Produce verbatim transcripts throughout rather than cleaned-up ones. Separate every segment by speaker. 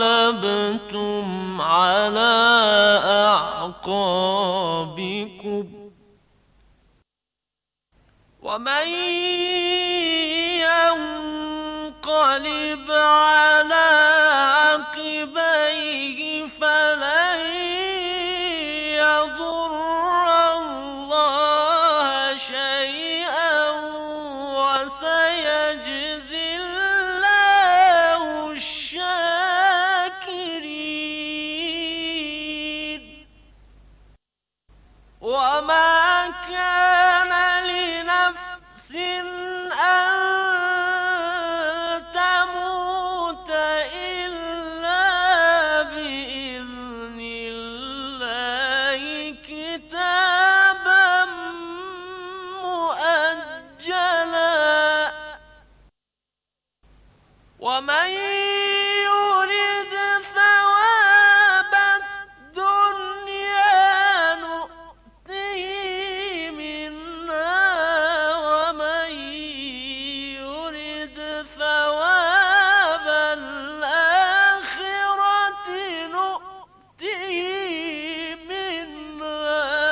Speaker 1: انقلبتم على أعقابكم ومن ينقلب على عقبيه فلن يضر الله شيئا وسيجزي الله الشاكرين وما كان لنفس أن تموت إلا بإذن الله كتابا مؤجلا ومن يرد ثواب الدنيا نؤته منها ومن يرد ثواب الآخرة نؤته منها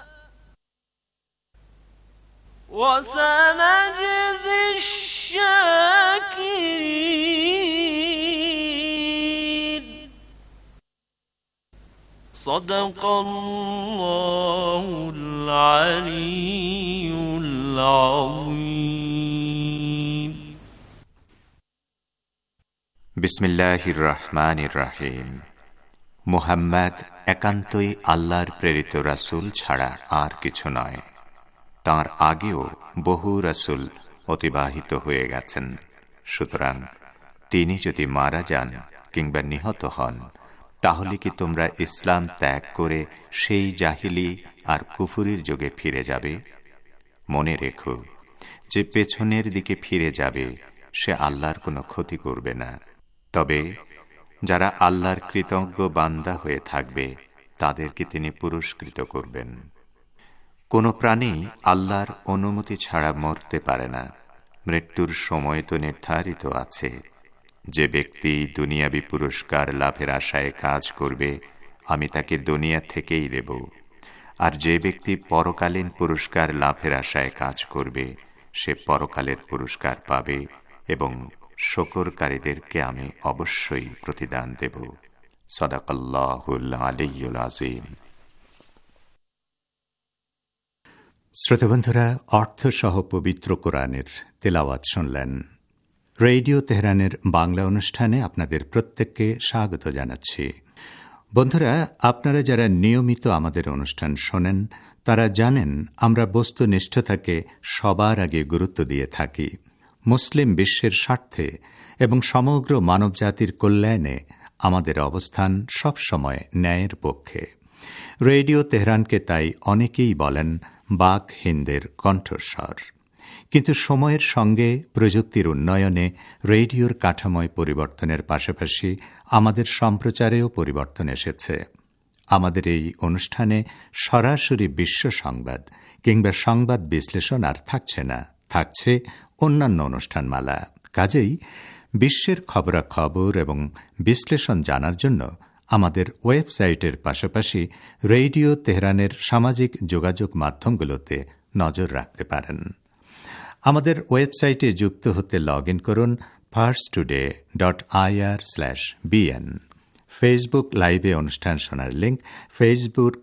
Speaker 1: وسنجزي الشاكرين صدق الله العلي العظيم
Speaker 2: বিসমিল্লাহির রহমানির রহিম। মুহাম্মদ একান্তই আল্লাহর প্রেরিত রাসূল ছাড়া আর কিছু নয়। তাঁর আগেও বহু রাসূল অতিবাহিত হয়ে গেছেন। সুতরাং তিনি যদি মারা যান কিংবা নিহত হন, তাহলে কি তোমরা ইসলাম ত্যাগ করে সেই জাহিলি আর কুফুরির যুগে ফিরে যাবে? মনে রেখো, যে পেছনের দিকে ফিরে যাবে সে আল্লাহর কোনো ক্ষতি করবে না। তবে যারা আল্লাহর কৃতজ্ঞ বান্দা হয়ে থাকবে তাদেরকে তিনি পুরস্কৃত করবেন। কোন প্রাণী আল্লাহর অনুমতি ছাড়া মরতে পারে না। মৃত্যুর সময় তো নির্ধারিত আছে। যে ব্যক্তি দুনিয়াবি পুরস্কার লাভের আশায় কাজ করবে, আমি তাকে দুনিয়া থেকেই দেব। আর যে ব্যক্তি পরকালীন পুরস্কার লাভের আশায় কাজ করবে, সে পরকালের পুরস্কার পাবে এবং শুকরকারীদেরকে আমি অবশ্যই প্রতিদান দেব। সাদাকাল্লাহুল আলিয়্যুল আযীম।
Speaker 3: শ্রোতাবন্ধুরা, অর্থসহ পবিত্র কোরআনের তেলাওয়াত শুনলেন। রেডিও তেহরানের বাংলা অনুষ্ঠানে আপনাদের প্রত্যেককে স্বাগত জানাচ্ছি। বন্ধুরা, আপনারা যারা নিয়মিত আমাদের অনুষ্ঠান শোনেন তারা জানেন আমরা বস্তুনিষ্ঠতাকে সবার আগে গুরুত্ব দিয়ে থাকি। মুসলিম বিশ্বের স্বার্থে এবং সমগ্র মানবজাতির কল্যাণে আমাদের অবস্থান সবসময় ন্যায়ের পক্ষে। রেডিও তেহরানকে তাই অনেকেই বলেন বাক হিন্দের কণ্ঠস্বর। কিন্তু সময়ের সঙ্গে প্রযুক্তির উন্নয়নে রেডিওর কাঠামোয় পরিবর্তনের পাশাপাশি আমাদের সম্প্রচারেও পরিবর্তন এসেছে। আমাদের এই অনুষ্ঠানে সরাসরি বিশ্ব সংবাদ কিংবা সংবাদ বিশ্লেষণ আর থাকছে না, থাকছে অন্যান্য অনুষ্ঠানমালা। কাজেই বিশ্বের খবরাখবর এবং বিশ্লেষণ জানার জন্য আমাদের ওয়েবসাইটের পাশাপাশি রেডিও তেহরানের সামাজিক যোগাযোগ মাধ্যমগুলোতে নজর রাখতে পারেন। আমাদের ওয়েবসাইটে যুক্ত হতে লগ ইন করুন first today dot IR slash BN. Facebook লাইভে অনুষ্ঠান শোনার link Facebook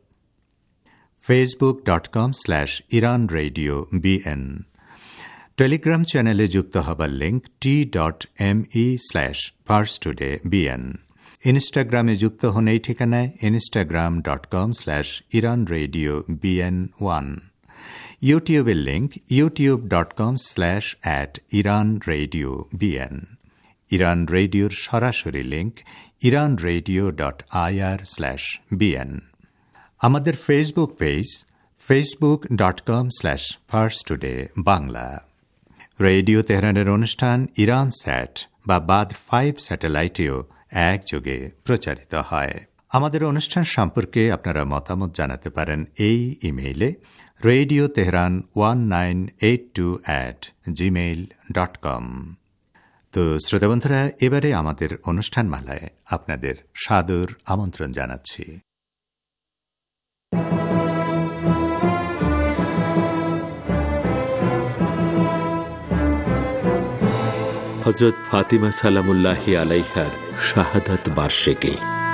Speaker 3: Facebook dot com slash Iran radio BN. Telegram চ্যানেলে যুক্ত হবার link T dot M E slash first today BN. ইনস্টাগ্রামে যুক্ত হন এই ঠিকানায় Instagram dot com slash Iran radio BN one. ইউটিউবের link YouTube dot com slash at Iran radio BN. Iran রেডিওর সরাসরি link Iran radio dot IR slash BN. আমাদের Facebook page Facebook dot com slash first today Bangla. Radio তেহরানের অনুষ্ঠান Iran স্যাট বা বাদ five স্যাটেলাইটেও একযোগে প্রচারিত হয়। আমাদের অনুষ্ঠান সম্পর্কে আপনারা মতামত জানাতে পারেন এই ইমেইলে radio Tehran one nine eight two at Gmail dot com. তো শ্রোতা বন্ধুরা, এবারে আমাদের অনুষ্ঠান মালায় আপনাদের সাদর আমন্ত্রণ জানাচ্ছি।
Speaker 4: হযরত ফাতিমা সালামুল্লাহি আলাইহার শাহাদাত বার্ষিকী।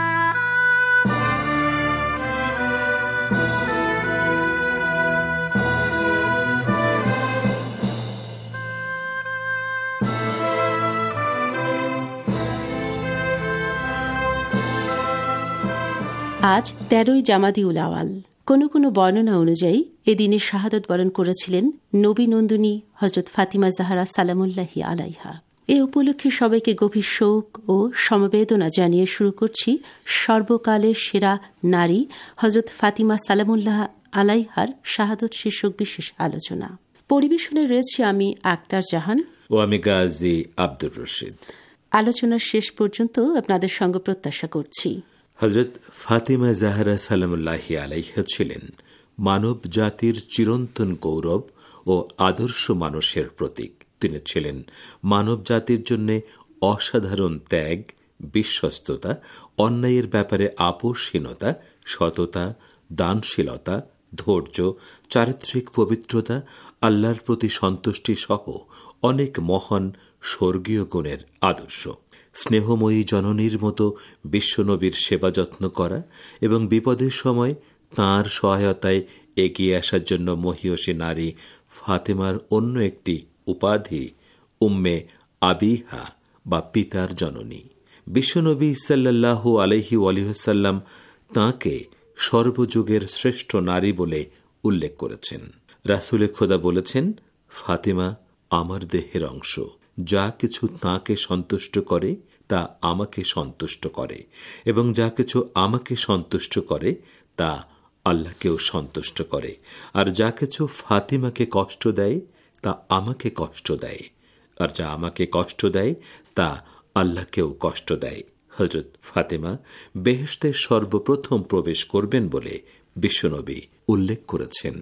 Speaker 5: আজ তেরোই জামাদিউল আওয়াল। কোনো কোনো বর্ণনা অনুযায়ী এদিনে শাহাদত বরণ করেছিলেন নবী নন্দিনী হযরত ফাতিমা জাহরা সালামুল্লাহি আলাইহা। এ উপলক্ষে সবাইকে গভীর শোক ও সমবেদনা জানিয়ে শুরু করছি সর্বকালের সেরা নারী হযরত ফাতিমা সালামুল্লাহ আলাইহার শাহাদত শীর্ষক বিশেষ আলোচনা। পরিবেশনে রয়েছে আমি আক্তার জাহান
Speaker 4: ও আমি গাজী আব্দুর রশিদ।
Speaker 5: আলোচনার শেষ পর্যন্ত আপনাদের সঙ্গে প্রত্যাশা করছি।
Speaker 4: হযরত ফাতিমা জাহরা সালামুল্লাহি আলাইহা ছিলেন মানব জাতির চিরন্তন গৌরব ও আদর্শ মানুষের প্রতীক। তিনি ছিলেন মানব জাতির জন্য অসাধারণ ত্যাগ, বিশ্বস্ততা, অন্যায়ের ব্যাপারে আপোষহীনতা, সততা, দানশীলতা, ধৈর্য, চারিত্রিক পবিত্রতা, আল্লাহর প্রতি সন্তুষ্টি সহ অনেক মহান স্বর্গীয় গুণের আদর্শ। স্নেহময়ী জননীর মতো বিশ্বনবীর সেবা যত্ন করা এবং বিপদের সময় তাঁর সহায়তায় এগিয়ে আসার জন্য মহিয়সী নারী ফাতেমার অন্য একটি উপাধি উম্মে আবিহা বা পিতার জননী। বিশ্বনবী সাল্লাল্লাহু আলাইহি ওয়াসাল্লাম তাঁকে সর্বযুগের শ্রেষ্ঠ নারী বলে উল্লেখ করেছেন। রাসূলে খোদা বলেছেন, ফাতিমা আমার দেহের অংশ, যা কিছু তাঁকে সন্তুষ্ট করে তা আমাকে সন্তুষ্ট করে, এবং যা কিছু আমাকে সন্তুষ্ট করে তা আল্লাহকেও সন্তুষ্ট করে, আর যা কিছু ফাতিমাকে কষ্ট দেয় তা আমাকে কষ্ট দেয়, আর যা আমাকে কষ্ট দেয় তা আল্লাহকেও কষ্ট দেয়। হযরত ফাতিমা বেহেশতে সর্বপ্রথম প্রবেশ করবেন বলে বিশ্বনবী উল্লেখ করেছেন।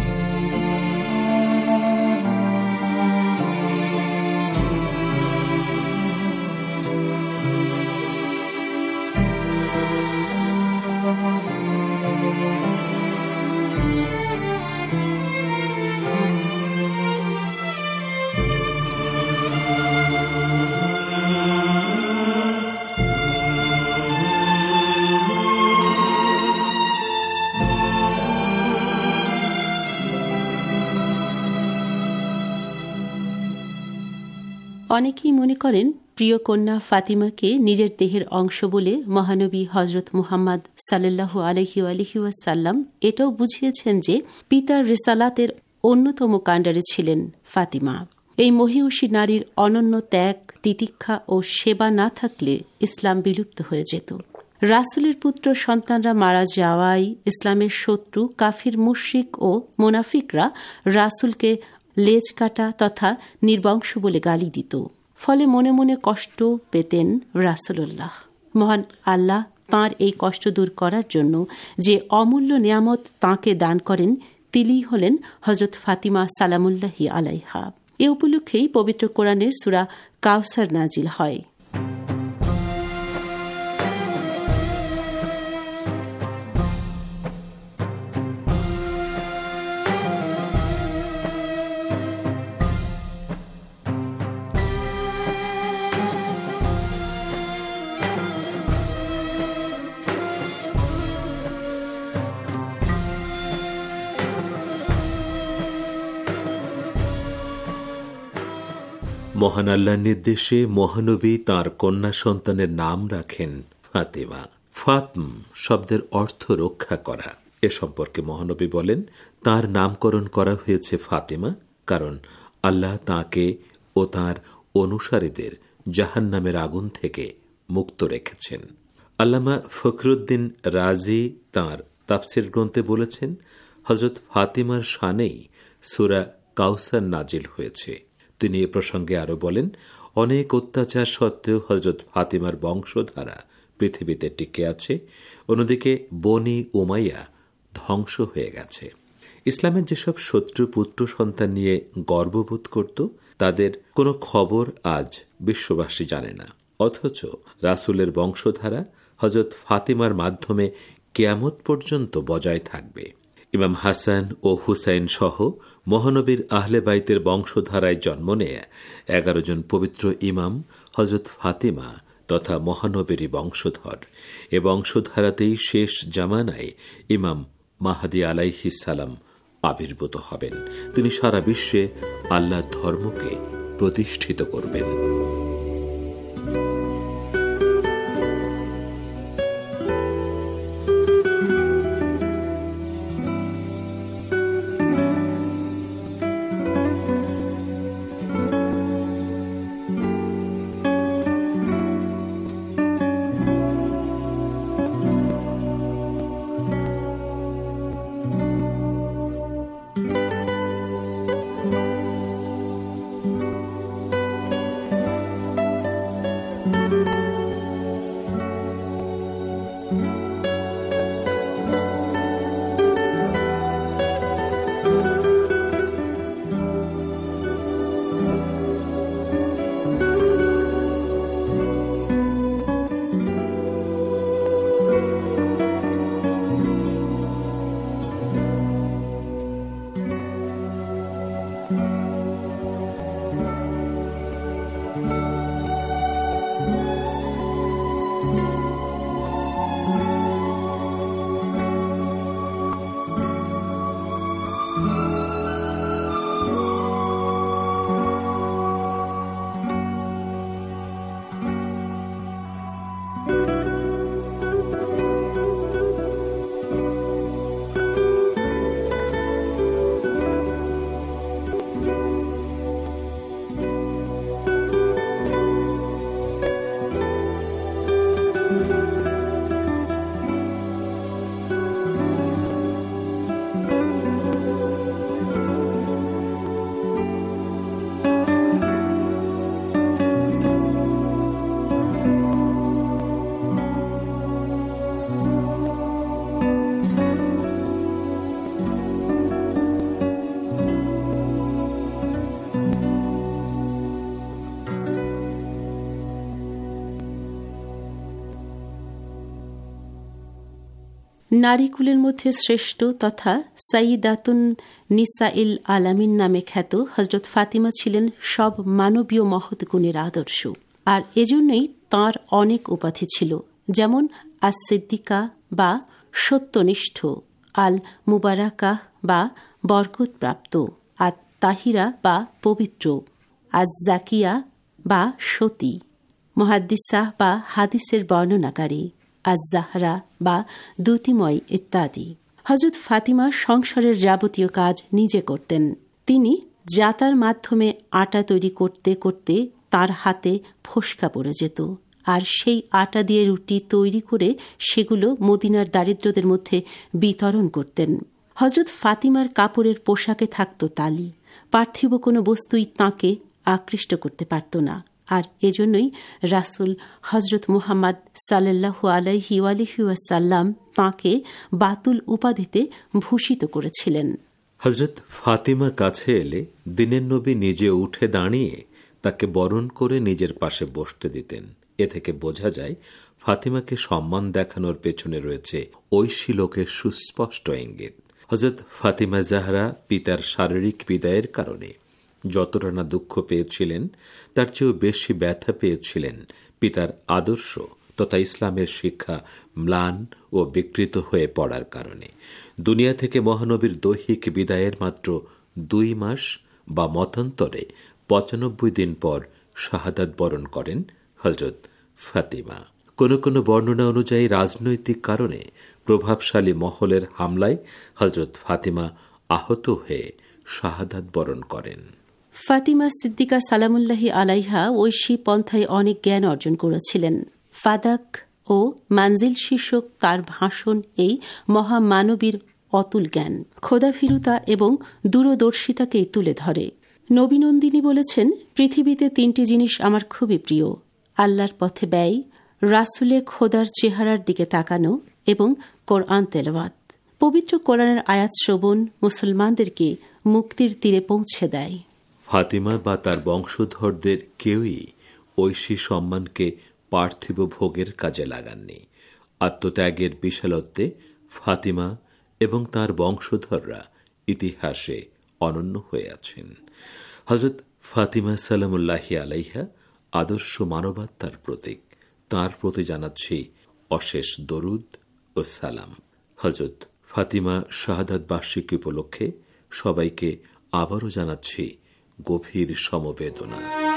Speaker 5: অনেকেই মনে করেন প্রিয় কন্যা ফাতিমাকে নিজের দেহের অংশ বলে মহানবী হযরত মুহাম্মদ সাল্লাল্লাহু আলাইহি ওয়াসাল্লাম এটাও বুঝিয়েছেন যে পিতার রিসালাতের অন্যতম কাণ্ডারে ছিলেন ফাতিমা। এই মহিয়সী নারীর অনন্য ত্যাগ, তিতিক্ষা ও সেবা না থাকলে ইসলাম বিলুপ্ত হয়ে যেত। রাসূলের পুত্র সন্তানরা মারা যাওয়ায় ইসলামের শত্রু কাফির মুশরিক ও মুনাফিকরা রাসূলকে লেজ কাটা তথা নির্বংশ বলে গালি দিত। ফলে মনে মনে কষ্ট পেতেন রাসূলুল্লাহ। মহান আল্লাহ তাঁর এই কষ্ট দূর করার জন্য যে অমূল্য নিয়ামত তাঁকে দান করেন তিনি হলেন হযরত ফাতিমা সালামুল্লাহি আলাইহা। এ উপলক্ষেই পবিত্র কোরআনের সূরা কাউসার নাজিল হয়।
Speaker 4: মহান আল্লাহর নির্দেশে মহানবী তাঁর কন্যা সন্তানের নাম রাখেন ফাতিমা। ফাতম শব্দের অর্থ রক্ষা করা। এ সম্পর্কে মহানবী বলেন, তার নামকরণ করা হয়েছে ফাতিমা কারণ আল্লাহ তাঁকে ও তাঁর অনুসারীদের জাহান্নামের আগুন থেকে মুক্ত রেখেছেন। আল্লামা ফখরুদ্দিন রাজি তাঁর তাফসির গ্রন্থে বলেছেন, হযরত ফাতিমার শানেই সূরা কাউসার নাজিল হয়েছে। তিনি এ প্রসঙ্গে আরো বলেন, অনেক অত্যাচার সত্ত্বেও হযরত ফাতিমার বংশধারা পৃথিবীতে টিকে আছে, অন্যদিকে বনি উমাইয়া ধ্বংস হয়ে গেছে। ইসলামের যেসব শত্রু পুত্র সন্তান নিয়ে গর্ববোধ করত তাদের কোনো খবর আজ বিশ্ববাসী জানে না। অথচ রাসূলের বংশধারা হযরত ফাতিমার মাধ্যমে কিয়ামত পর্যন্ত বজায় থাকবে। ইমাম হাসান ও হুসাইন সহ মহানবীর আহলে বাইতের বংশধারায় জন্ম নেয় এগারো জন পবিত্র ইমাম হযরত ফাতিমা তথা মহানবীরই বংশধর। এ বংশধারাতেই শেষ জামানায় ইমাম মাহদী আলাইহিস সালাম আবির্ভূত হবেন। তিনি সারা বিশ্বে আল্লাহর ধর্মকে প্রতিষ্ঠিত করবেন।
Speaker 5: নারীকুলের মধ্যে শ্রেষ্ঠ তথা সাইয়্যিদাতুন নিসাইল আলামিন নামে খ্যাত হযরত ফাতিমা ছিলেন সব মানবীয় মহৎ গুণের আদর্শ। আর এজন্যই তাঁর অনেক উপাধি ছিল, যেমন আস সিদ্দিকা বা সত্যনিষ্ঠ, আল মুবারাকা বা বরকতপ্রাপ্ত, আত তাহিরা বা পবিত্র, আজ জাকিয়া বা সতী, মুহাদ্দিসা বা হাদিসের বর্ণনাকারী, আজ জাহরা বা দ্যুতিময় ইত্যাদি। হযরত ফাতিমা সংসারের যাবতীয় কাজ নিজে করতেন। তিনি জাতার মাধ্যমে আটা তৈরি করতে করতে তার হাতে ফোসকা পড়ে যেত, আর সেই আটা দিয়ে রুটি তৈরি করে সেগুলো মদিনার দারিদ্রদের মধ্যে বিতরণ করতেন। হযরত ফাতিমার কাপড়ের পোশাকে থাকত তালি। পার্থিব কোনো বস্তুই তাঁকে আকৃষ্ট করতে পারত না, আর এজন্যই রাসূল হযরত মুহাম্মদ সাল্লাল্লাহু আলাইহি ওয়ালিহি ওয়াসাল্লাম তাঁকে বাতুল উপাধিতে ভূষিত করেছিলেন।
Speaker 4: হযরত ফাতিমা কাছে এলে দিনের নবী নিজে উঠে দাঁড়িয়ে তাকে বরণ করে নিজের পাশে বসতে দিতেন। এ থেকে বোঝা যায় ফাতিমাকে সম্মান দেখানোর পেছনে রয়েছে ঐশী লোকের সুস্পষ্ট ইঙ্গিত। হযরত ফাতিমা জাহরা পিতার শারীরিক বিদায়ের কারণে যতটা না দুঃখ পেয়েছিলেন, তার চেয়েও বেশি ব্যথা পেয়েছিলেন পিতার আদর্শ তথা ইসলামের শিক্ষা ম্লান ও বিকৃত হয়ে পড়ার কারণে। দুনিয়া থেকে মহানবীর দৈহিক বিদায়ের মাত্র দুই মাস বা মতান্তরে পঁচানব্বই দিন পর শাহাদাত বরণ করেন হযরত ফাতিমা। কোনো কোনো বর্ণনা অনুযায়ী রাজনৈতিক কারণে প্রভাবশালী মহলের হামলায় হযরত ফাতিমা আহত হয়ে শাহাদাত বরণ করেন।
Speaker 5: ফাতিমা সিদ্দিকা সালামুল্লাহি আলাইহা ঐশী পন্থায় অনেক জ্ঞান অর্জন করেছিলেন। ফাদাক ও মানজিল শীর্ষক তার ভাষণ এই মহামানবীর অতুল জ্ঞান, খোদাভীরুতা এবং দূরদর্শিতাকেই তুলে ধরে। নবীনন্দিনী বলেছেন, পৃথিবীতে তিনটি জিনিস আমার খুবই প্রিয়: আল্লাহর পথে ব্যয়, রাসূলে খোদার চেহারার দিকে তাকানো এবং কোরআন তেলাওয়াত। পবিত্র কোরআনের আয়াত শ্রবণ মুসলমানদেরকে মুক্তির তীরে পৌঁছে দেয়।
Speaker 4: ফাতিমা বা তার বংশধরদের কেউই ঐশী সম্মানকে পার্থিব ভোগের কাজে লাগাননি। আত্মত্যাগের বিশালত্বে ফাতিমা এবং তার বংশধররা ইতিহাসে অনন্য হয়ে আছেন। হযরত ফাতিমা সালামুল্লাহি আলাইহা আদর্শ মানবাত্মার প্রতীক। তার প্রতি জানাচ্ছি অশেষ দরুদ ও সালাম। হযরত ফাতিমা শাহাদাত বার্ষিকী উপলক্ষে সবাইকে আবারও জানাচ্ছি গভীর সমবেদনা।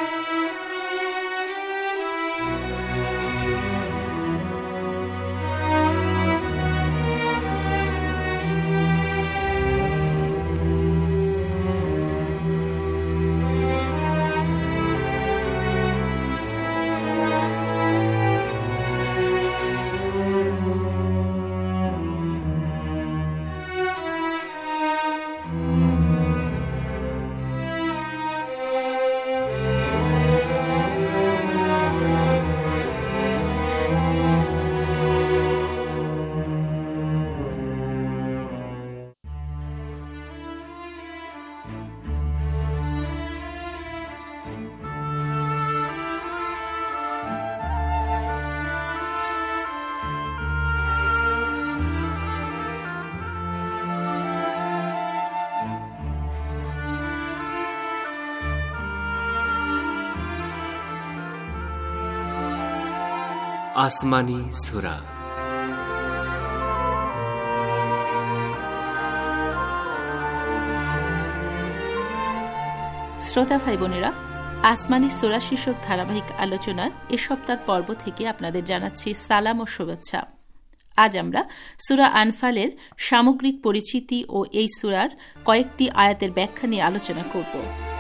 Speaker 6: আসমানি সূরা।
Speaker 5: শ্রোতা ভাই বোনেরা, আসমানি সূরা শীর্ষক ধারাবাহিক আলোচনার এ সপ্তাহ পর্ব থেকে আপনাদের জানাচ্ছি সালাম ও শুভেচ্ছা। আজ আমরা সূরা আনফালের সামগ্রিক পরিচিতি ও এই সূরার কয়েকটি আয়াতের ব্যাখ্যা নিয়ে আলোচনা করব।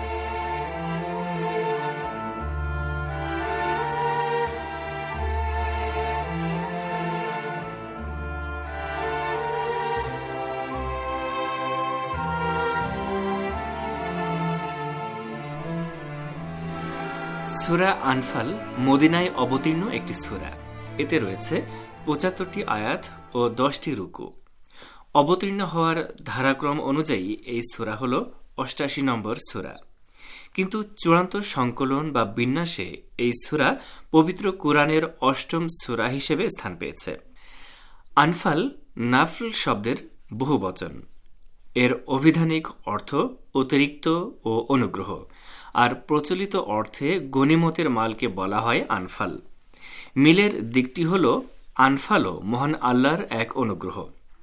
Speaker 6: সূরা আনফাল মদিনায় অবতীর্ণ একটি সূরা। এতে রয়েছে পঁচাত্তরটি আয়াত ও দশটি রুকু। অবতীর্ণ হওয়ার ধারাক্রম অনুযায়ী এই সূরা হল অষ্টাশি নম্বর সূরা, কিন্তু চূড়ান্ত সংকলন বা বিন্যাসে এই সূরা পবিত্র কুরআনের অষ্টম সূরা হিসেবে স্থান পেয়েছে। আনফাল নাফল শব্দের বহুবচন। এর অভিধানিক অর্থ অতিরিক্ত ও অনুগ্রহ, আর প্রচলিত অর্থে গনিমতের মালকে বলা হয় আনফাল। মিলের দিকটি হল আনফালও মহান আল্লাহর এক অনুগ্রহ।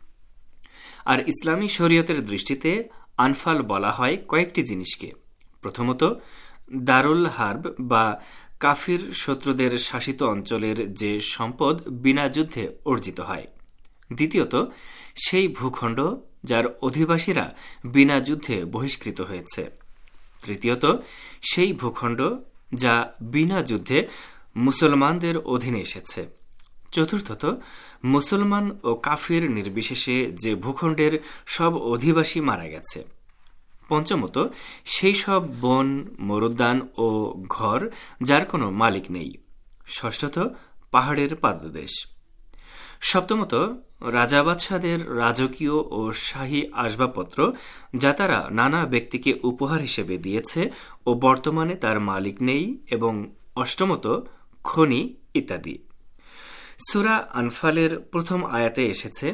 Speaker 6: আর ইসলামী শরীয়তের দৃষ্টিতে আনফাল বলা হয় কয়েকটি জিনিসকে। প্রথমত, দারুল হার্ব বা কাফির শত্রুদের শাসিত অঞ্চলের যে সম্পদ বিনা যুদ্ধে অর্জিত হয়। দ্বিতীয়ত, সেই ভূখণ্ড যার অধিবাসীরা বিনা যুদ্ধে বহিষ্কৃত হয়েছে। তৃতীয়ত, সেই ভূখণ্ড যা বিনা যুদ্ধে মুসলমানদের অধীনে এসেছে। চতুর্থত, মুসলমান ও কাফির নির্বিশেষে যে ভূখণ্ডের সব অধিবাসী মারা গেছে। পঞ্চমত, সেই সব বন, মরুদ্যান ও ঘর যার কোনো মালিক নেই। ষষ্ঠত, পাহাড়ের পাদদেশ। সপ্তমত, রাজা বাদশাদের রাজকীয় ও শাহী আসবাবপত্র যা তারা নানা ব্যক্তিকে উপহার হিসেবে দিয়েছে ও বর্তমানে তার মালিক নেই। এবং অষ্টমত, খনি ইত্যাদি। সূরা আনফালের প্রথম আয়াতে এসেছে,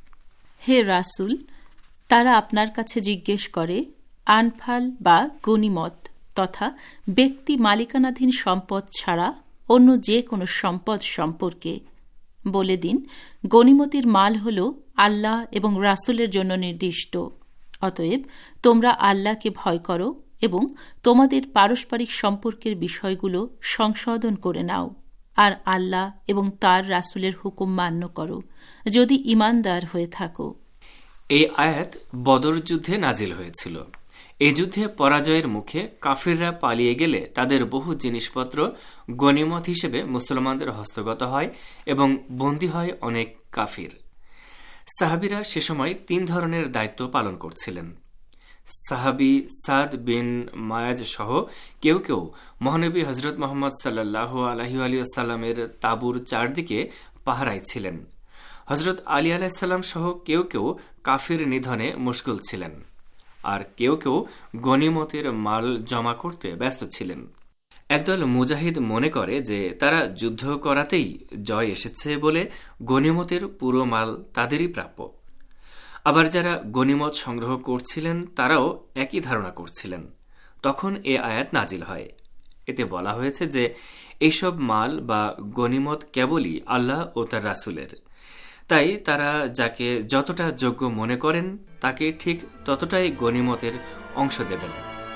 Speaker 5: হে রাসূল, তারা আপনার কাছে জিজ্ঞেস করে আনফাল বা গনিমত তথা ব্যক্তি মালিকানাধীন সম্পদ ছাড়া অন্য যে কোনো সম্পদ সম্পর্কে। বলে দিন, গনিমতির মাল হল আল্লাহ এবং রাসূলের জন্য নির্দিষ্ট। অতএব তোমরা আল্লাহকে ভয় করো এবং তোমাদের পারস্পরিক সম্পর্কের বিষয়গুলো সংশোধন করে নাও, আর আল্লাহ এবং তার রাসূলের হুকুম মান্য করো, যদি ঈমানদার হয়ে থাকো।
Speaker 6: এই আয়াত বদর যুদ্ধে নাজিল হয়েছিল। এই যুদ্ধে পরাজয়ের মুখে কাফিররা পালিয়ে গেলে তাদের বহু জিনিসপত্র গনিমত হিসেবে মুসলমানদের হস্তগত হয় এবং বন্দী হয় অনেক কাফির। সাহাবীরা সে সময় তিন ধরনের দায়িত্ব পালন করছিলেন। সাহাবী সাদ বিন মায়াজ সহ কেউ কেউ মহানবী হযরত মুহাম্মদ সাল্লাল্লাহু আলাইহি ওয়া সাল্লামের তাঁবুর চারদিকে পাহারায় ছিলেন। হযরত আলী আলাইহিস সালাম সহ কেউ কেউ কাফির নিধনে মশগুল ছিলেন, আর কেউ কেউ গনিমতের মাল জমা করতে ব্যস্ত ছিলেন। একদল মুজাহিদ মনে করে যে তারা যুদ্ধ করাতেই জয় এসেছে বলে গনিমতের পুরো মাল তাদেরই প্রাপ্য। আবার যারা গনিমত সংগ্রহ করছিলেন তারাও একই ধারণা করছিলেন। তখন এ আয়াত নাজিল হয়। এতে বলা হয়েছে যে এইসব মাল বা গনিমত কেবলই আল্লাহ ও তার রাসূলের, তাই তারা যাকে যতটা যোগ্য মনে করেন তাকে ঠিক ততটাই গনিমতের অংশ দেবেন।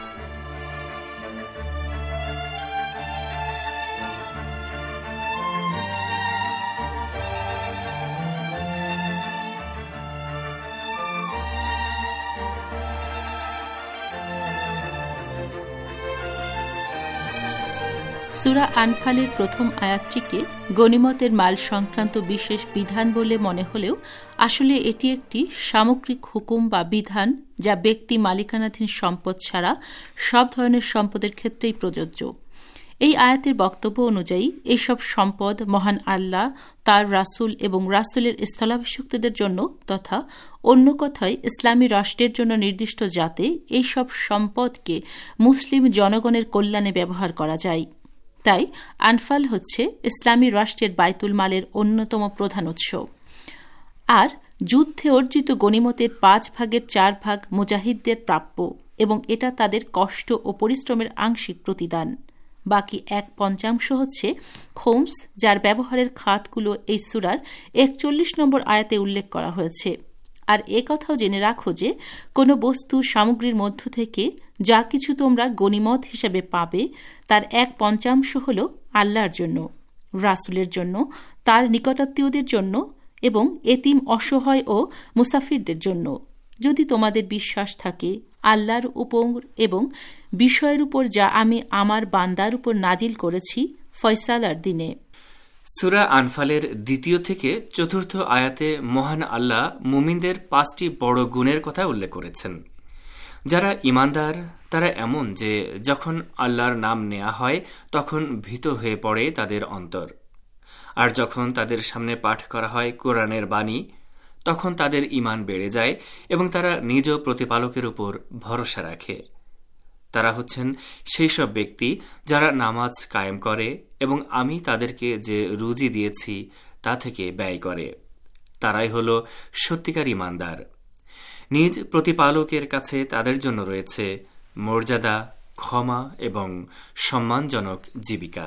Speaker 5: সূরা আনফালের প্রথম আয়াতটিকে গনিমতের মাল সংক্রান্ত বিশেষ বিধান বলে মনে হলেও আসলে এটি একটি সামগ্রিক হুকুম বা বিধান, যা ব্যক্তি মালিকানাধীন সম্পদ ছাড়া সব ধরনের সম্পদের ক্ষেত্রেই প্রযোজ্য। এই আয়াতের বক্তব্য অনুযায়ী এইসব সম্পদ মহান আল্লাহ, তার রাসূল এবং রাসূলের স্থলাভিষিক্তদের জন্য তথা অন্য কথায় ইসলামী রাষ্ট্রের জন্য নির্দিষ্ট, যাতে এইসব সম্পদকে মুসলিম জনগণের কল্যাণে ব্যবহার করা যায়। তাই আনফাল হচ্ছে ইসলামী রাষ্ট্রের বাইতুল মালের অন্যতম প্রধান উৎস। আর যুদ্ধে অর্জিত গনিমতের পাঁচ ভাগের চার ভাগ মুজাহিদদের প্রাপ্য এবং এটা তাদের কষ্ট ও পরিশ্রমের আংশিক প্রতিদান। বাকি এক পঞ্চাংশ হচ্ছে খোমস, যার ব্যবহারের খাতগুলো এই সূরার একচল্লিশ নম্বর আয়াতে উল্লেখ করা হয়েছে। আর এ কথাও জেনে রাখো যে কোনো বস্তু সামগ্রীর মধ্য থেকে যা কিছু তোমরা গনিমত হিসেবে পাবে তার এক পঞ্চাংশ হল আল্লাহর জন্য, রাসূলের জন্য, তার নিকটাত্মীয়দের জন্য এবং এতিম, অসহায় ও মুসাফিরদের জন্য, যদি তোমাদের বিশ্বাস থাকে আল্লাহর উপর এবং বিষয়ের উপর যা আমি আমার বান্দার উপর নাজিল করেছি ফয়সালার দিনে।
Speaker 6: সূরা আনফালের দ্বিতীয় থেকে চতুর্থ আয়াতে মহান আল্লাহ মুমিনদের পাঁচটি বড় গুণের কথা উল্লেখ করেছেন। যারা ঈমানদার তারা এমন যে যখন আল্লাহর নাম নেওয়া হয় তখন ভীত হয়ে পড়ে তাদের অন্তর, আর যখন তাদের সামনে পাঠ করা হয় কোরআনের বাণী তখন তাদের ঈমান বেড়ে যায় এবং তারা নিজ প্রতিপালকের উপর ভরসা রাখে। তারা হচ্ছেন সেই সব ব্যক্তি যারা নামাজ কায়েম করে এবং আমি তাদেরকে যে রুজি দিয়েছি তা থেকে ব্যয় করে। তারাই হল সত্যিকার ঈমানদার। নিজ প্রতিপালকের কাছে তাদের জন্য রয়েছে মর্যাদা, ক্ষমা এবং সম্মানজনক জীবিকা।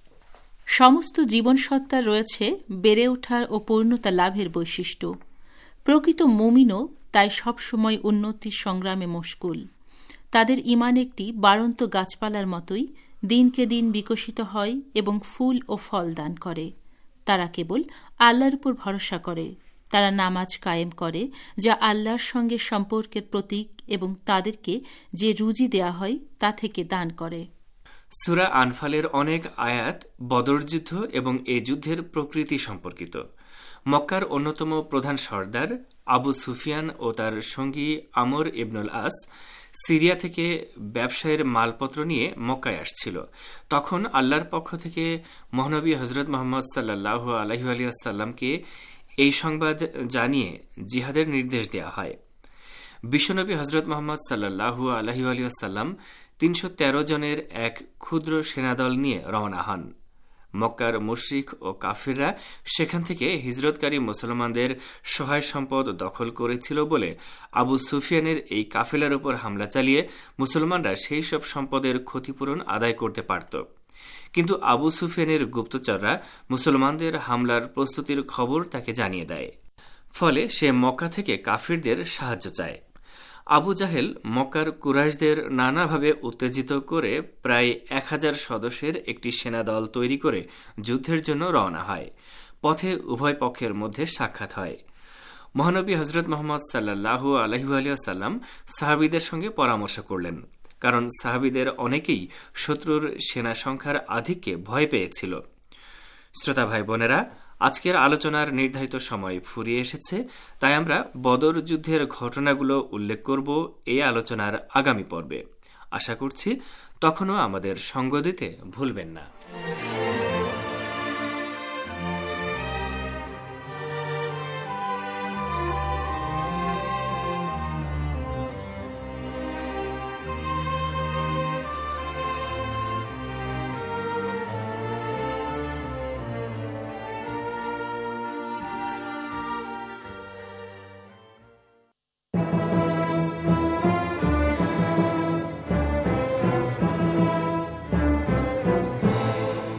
Speaker 5: সমস্ত জীবনসত্তার রয়েছে বেড়ে ওঠার ও পূর্ণতা লাভের বৈশিষ্ট্য। প্রকৃত মুমিনও তাই সবসময় উন্নতির সংগ্রামে মশগুল। তাদের ঈমান একটি বাড়ন্ত গাছপালার মতোই দিনকে দিন বিকশিত হয় এবং ফুল ও ফল দান করে। তারা কেবল আল্লাহর উপর ভরসা করে। তারা নামাজ কায়েম করে যা আল্লাহর সঙ্গে সম্পর্কের প্রতীক এবং তাদেরকে যে রুজি দেয়া হয় তা থেকে দান করে।
Speaker 6: সূরা আনফালের অনেক আয়াত বদর যুদ্ধ এবং এ যুদ্ধের প্রকৃতি সম্পর্কিত। মক্কার অন্যতম প্রধান সর্দার আবু সুফিয়ান ও তার সঙ্গী আমর ইবনুল আস সিরিয়া থেকে ব্যবসায়ের মালপত্র নিয়ে মক্কায় আসছিল। তখন আল্লাহর পক্ষ থেকে মহানবী হজরত মোহাম্মদ সাল্লাল্লাহু আলাইহি ওয়াসাল্লামকে এই সংবাদ জানিয়ে জিহাদের নির্দেশ দেওয়া হয়। বিশ্বনবী হজরত মোহাম্মদ সাল্লাল্লাহু আলাইহি ওয়াসাল্লাম তিনশো তেরো জনের এক ক্ষুদ্র সেনাদল নিয়ে রওনা হন। মক্কার মুশরিক ও কাফিররা সেখান থেকে হিজরতকারী মুসলমানদের সহায় সম্পদ দখল করেছিল বলে আবু সুফিয়ানের এই কাফেলার উপর হামলা চালিয়ে মুসলমানরা সেই সব সম্পদের ক্ষতিপূরণ আদায় করতে পারত। কিন্তু আবু সুফিয়ানের গুপ্তচররা মুসলমানদের হামলার প্রস্তুতির খবর তাকে জানিয়ে দেয়। ফলে সে মক্কা থেকে কাফিরদের সাহায্য চায়। আবু জাহেল মক্কার কুরাইশদের নানাভাবে উত্তেজিত করে প্রায় এক হাজার সদস্যের একটি সেনাদল তৈরি করে যুদ্ধের জন্য রওনা হয়। পথে উভয় পক্ষের মধ্যে সাক্ষাৎ হয়। মহানবী হজরত মোহাম্মদ সাল্লাল্লাহু আলাইহি ওয়াসাল্লাম সাহাবীদের সঙ্গে পরামর্শ করলেন, কারণ সাহাবীদের অনেকেই শত্রুর সেনা সংখ্যার আধিক্যে ভয় পেয়েছিল। শ্রোতা ভাই বোনেরা, আজকের আলোচনার নির্ধারিত সময় ফুরিয়ে এসেছে, তাই আমরা বদর যুদ্ধের ঘটনাগুলো উল্লেখ করব এই আলোচনার আগামী পর্বে। আশা করছি তখনও আমাদের সঙ্গ দিতে ভুলবেন না।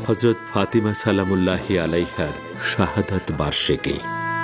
Speaker 4: হযরত ফাতিমা সালামুল্লাহি আলাইহার শাহাদাত বার্ষিকী।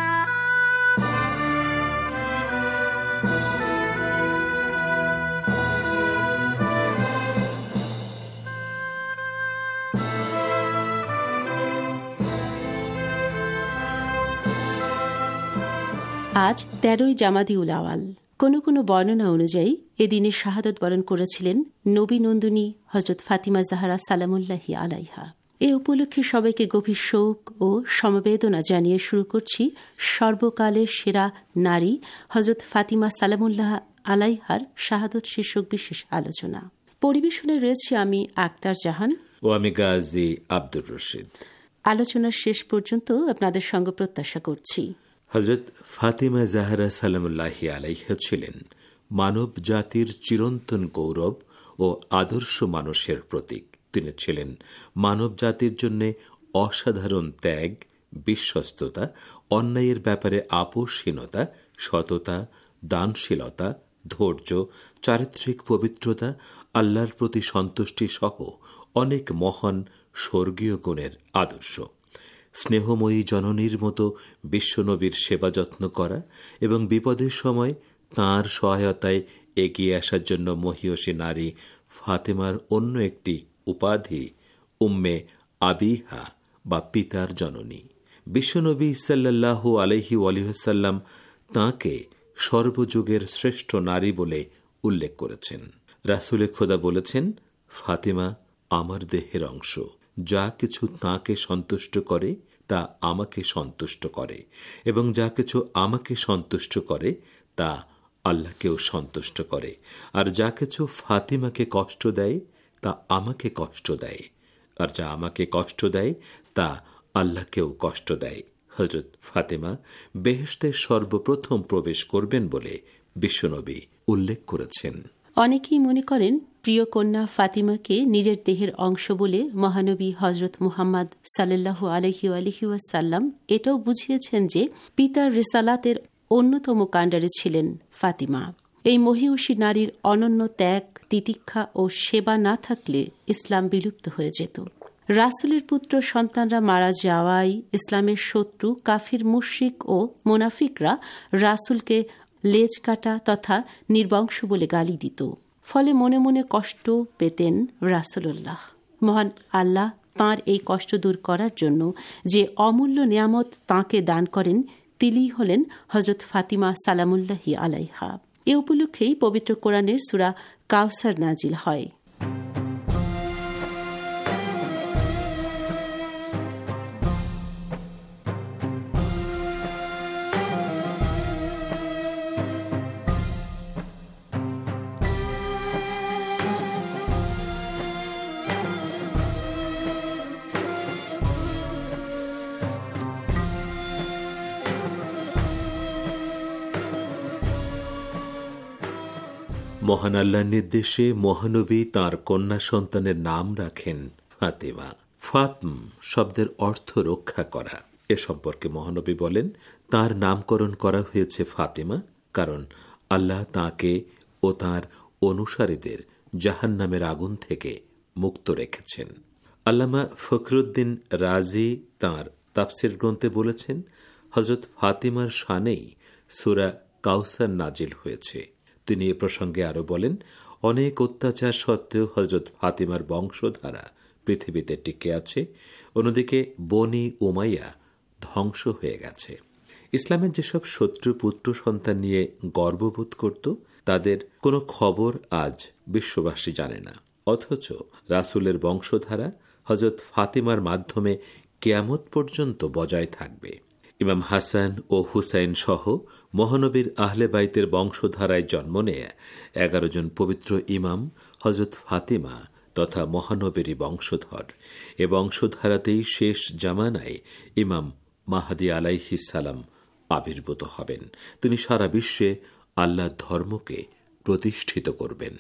Speaker 5: আজ তেরোই জামাদিউল আওয়াল। কোনো কোনো বর্ণনা অনুযায়ী এদিনে শাহাদত বরণ করেছিলেন নবী নন্দিনী হযরত ফাতিমা জাহরা সালামুল্লাহি আলাইহা। এ উপলক্ষে সবাইকে গভীর শোক ও সমবেদনা জানিয়ে শুরু করছি সর্বকালের সেরা নারী হযরত ফাতিমা সালামুল্লাহ আলাইহার শাহাদত শীর্ষক বিশেষ আলোচনা। পরিবেশনে রয়েছে আমি আক্তার জাহান
Speaker 4: ও আমি গাজী আব্দুর রশিদ।
Speaker 5: আলোচনার শেষ পর্যন্ত আপনাদের সঙ্গে প্রত্যাশা করছি।
Speaker 4: হযরত ফাতিমা জাহরা সালামুল্লাহি আলাইহা ছিলেন মানব জাতির চিরন্তন গৌরব ও আদর্শ মানুষের প্রতীক। তিনি ছিলেন মানব জাতির জন্য অসাধারণ ত্যাগ, বিশ্বস্ততা, অন্যায়ের ব্যাপারে আপোষহীনতা, সততা, দানশীলতা, ধৈর্য, চারিত্রিক পবিত্রতা, আল্লাহর প্রতি সন্তুষ্টি সহ অনেক মহান স্বর্গীয় গুণের আদর্শ। স্নেহময়ী জননীর মতো বিশ্বনবীর সেবা যত্ন করা এবং বিপদের সময় তাঁর সহায়তায় এগিয়ে আসার জন্য মহিয়সী নারী ফাতেমার অন্য একটি উপাধি উম্মে আবিহা বা পিতার জননী। বিশ্বনবী সাল্লাল্লাহু আলাইহি ওয়াসাল্লাম তাঁকে সর্বযুগের শ্রেষ্ঠ নারী বলে উল্লেখ করেছেন। রাসূলে খোদা বলেছেন, ফাতেমা আমার দেহের অংশ, যা কিছু তাঁকে সন্তুষ্ট করে তা আমাকে সন্তুষ্ট করে, এবং যা কিছু আমাকে সন্তুষ্ট করে তা আল্লাহকেও সন্তুষ্ট করে, আর যা কিছু ফাতিমাকে কষ্ট দেয় তা আমাকে কষ্ট দেয়, আর যা আমাকে কষ্ট দেয় তা আল্লাহকেও কষ্ট দেয়। হযরত ফাতিমা বেহেশতের সর্বপ্রথম প্রবেশ করবেন বলে বিশ্বনবী উল্লেখ করেছেন।
Speaker 5: অনেকেই মনে করেন প্রিয় কন্যা ফাতিমাকে নিজের দেহের অংশ বলে মহানবী হযরত মুহাম্মদ সাল্লাল্লাহু আলাইহি ওয়াসাল্লাম এটাও বুঝিয়েছেন যে পিতার রিসালাতের অন্যতম কাণ্ডারে ছিলেন ফাতিমা। এই মহিয়সী নারীর অনন্য ত্যাগ, তিতিক্ষা ও সেবা না থাকলে ইসলাম বিলুপ্ত হয়ে যেত। রাসূলের পুত্র সন্তানরা মারা যাওয়ায় ইসলামের শত্রু কাফির মুশরিক ও মুনাফিকরা রাসূলকে লেজ কাটা তথা নির্বংশ বলে গালি দিত। ফলে মনে মনে কষ্ট পেতেন রাসূলুল্লাহ। মহান আল্লাহ তাঁর এই কষ্ট দূর করার জন্য যে অমূল্য নিয়ামত তাঁকে দান করেন তিনিই হলেন হযরত ফাতিমা সালামুল্লাহি আলাইহা। এ উপলক্ষেই পবিত্র কোরআনের সূরা কাউসার নাজিল হয়।
Speaker 4: মহান আল্লাহর নির্দেশে মহানবী তাঁর কন্যা সন্তানের নাম রাখেন ফাতিমা। ফাতম শব্দের অর্থ রক্ষা করা। এ সম্পর্কে মহানবী বলেন, তার নামকরণ করা হয়েছে ফাতিমা কারণ আল্লাহ তাঁকে ও তাঁর অনুসারীদের জাহান্নামের আগুন থেকে মুক্ত রেখেছেন। আল্লামা ফখরুদ্দিন রাজি তাঁর তাফসির গ্রন্থে বলেছেন, হযরত ফাতিমার শানেই সূরা কাউসার নাজিল হয়েছে। তিনি এ প্রসঙ্গে আরো বলেন, অনেক অত্যাচার সত্ত্বেও হযরত ফাতিমার বংশধারা পৃথিবীতে টিকে আছে। অন্যদিকে বনি উমাইয়া ধ্বংস হয়ে গেছে। ইসলামের যেসব শত্রু পুত্র সন্তান নিয়ে গর্ববোধ করত তাদের কোনো খবর আজ বিশ্ববাসী জানে না, অথচ রাসূলের বংশধারা হযরত ফাতিমার মাধ্যমে কিয়ামত পর্যন্ত বজায় থাকবে। ইমাম হাসান ও হুসাইন সহ মহানবীর আহলে বাইতের বংশধারায় জন্ম নেয়া এগারো জন পবিত্র ইমাম হযরত ফাতিমা তথা মহানবীরই বংশধর। এ বংশধারাতেই শেষ জামানায় ইমাম মাহদী আলাইহিস সালাম আবির্ভূত হবেন। তিনি সারা বিশ্বে আল্লাহর ধর্মকে প্রতিষ্ঠিত করবেন।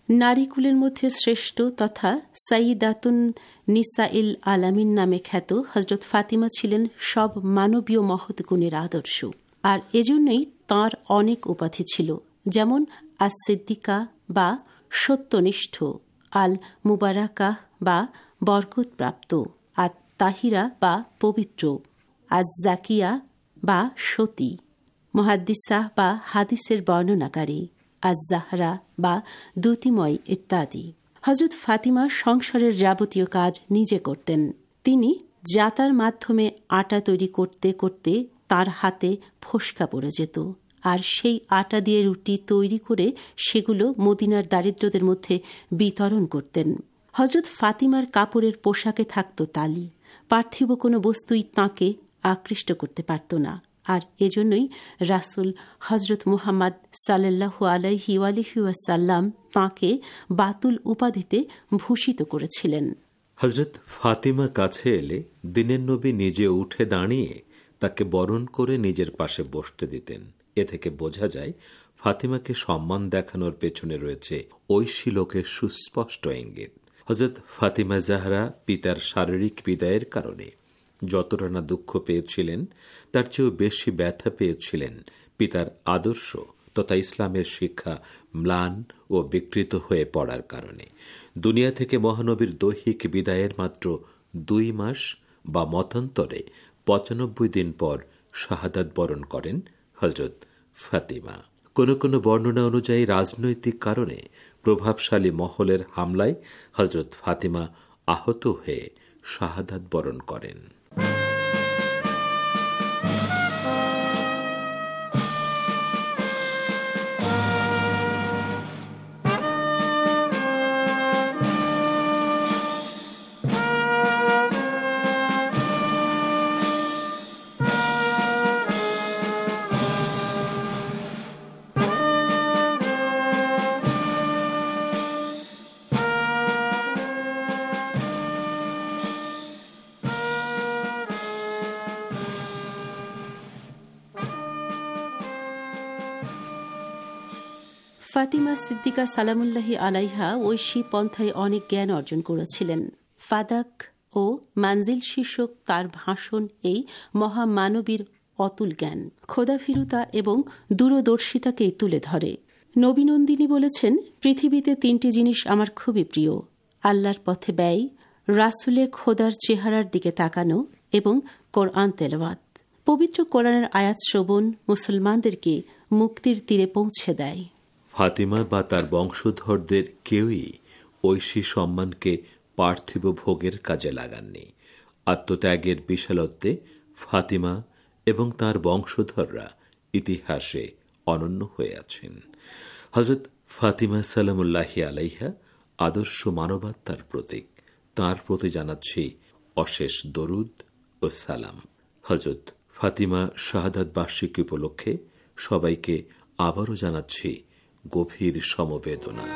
Speaker 5: নারীকুলের মধ্যে শ্রেষ্ঠ তথা সাইয়্যিদাতুন নিসাইল আলামিন নামে খ্যাত হযরত ফাতিমা ছিলেন সব মানবীয় মহৎ গুণের আদর্শ, আর এজন্যই তাঁর অনেক উপাধি ছিল, যেমন আস সিদ্দিকা বা সত্যনিষ্ঠ, আল মুবারাকা বা বরকতপ্রাপ্ত, আর তাহিরা বা পবিত্র, আজ জাকিয়া বা সতী, মুহাদ্দিসা বা হাদিসের বর্ণনাকারী, আজ জাহরা বা দ্যুতিময় ইত্যাদি। হযরত ফাতিমা সংসারের যাবতীয় কাজ নিজে করতেন। তিনি জাতার মাধ্যমে আটা তৈরি করতে করতে তার হাতে ফোসকা পড়ে যেত, আর সেই আটা দিয়ে রুটি তৈরি করে সেগুলো মদিনার দারিদ্রদের মধ্যে বিতরণ করতেন। হযরত ফাতিমার কাপড়ের পোশাকে থাকত তালি, পার্থিব কোনো বস্তুই তাঁকে আকৃষ্ট করতে পারত না, আর এজন্যই রাসূল হযরত মুহাম্মদ সাল্লাল্লাহু আলাইহি ওয়ালিহি ওয়াসাল্লাম তাঁকে বাতুল উপাধিতে ভূষিত করেছিলেন।
Speaker 4: হযরত ফাতিমা কাছে এলে দিনের নবী নিজে উঠে দাঁড়িয়ে তাকে বরণ করে নিজের পাশে বসতে দিতেন। এ থেকে বোঝা যায় ফাতিমাকে সম্মান দেখানোর পেছনে রয়েছে ঐশী লোকের সুস্পষ্ট ইঙ্গিত। হযরত ফাতিমা জাহরা পিতার শারীরিক বিদায়ের কারণে যতটা না দুঃখ পেয়েছিলেন, তার চেয়েও বেশি ব্যথা পেয়েছিলেন পিতার আদর্শ তথা ইসলামের শিক্ষা ম্লান ও বিকৃত হয়ে পড়ার কারণে। দুনিয়া থেকে মহানবীর দৈহিক বিদায়ের মাত্র দুই মাস বা মতান্তরে পঁচানব্বই দিন পর শাহাদাত বরণ করেন হযরত ফাতিমা। কোন কোন বর্ণনা অনুযায়ী রাজনৈতিক কারণে প্রভাবশালী মহলের হামলায় হযরত ফাতিমা আহত হয়ে শাহাদাত বরণ করেন।
Speaker 5: ফাতিমা সিদ্দিকা সালামুল্লাহি আলাইহা ঐশী পন্থায় অনেক জ্ঞান অর্জন করেছিলেন। ফাদাক ও মানজিল শীর্ষক তার ভাষণ এই মহামানবীর অতুল জ্ঞান, খোদাভীরুতা এবং দূরদর্শিতাকেই তুলে ধরে। নবীনন্দিনী বলেছেন, পৃথিবীতে তিনটি জিনিস আমার খুবই প্রিয়: আল্লাহর পথে ব্যয়, রাসূলে খোদার চেহারার দিকে তাকানো এবং কোরআন তেলাওয়াত। পবিত্র কোরআনের আয়াত শ্রবণ মুসলমানদেরকে মুক্তির তীরে পৌঁছে দেয়।
Speaker 4: ফাতিমা বা তার বংশধরদের কেউই ঐশী সম্মানকে পার্থিব ভোগের কাজে লাগাননি। আত্মত্যাগের বিশালত্বে ফাতিমা এবং তার বংশধররা ইতিহাসে অনন্য হয়ে আছেন। হযরত ফাতিমা সালামুল্লাহি আলাইহা আদর্শ মানবাত্মার প্রতীক। তার প্রতি জানাচ্ছি অশেষ দরুদ ও সালাম। হযরত ফাতিমা শাহাদাত বার্ষিকী উপলক্ষে সবাইকে আবারও জানাচ্ছি গভীর সমবেদনা।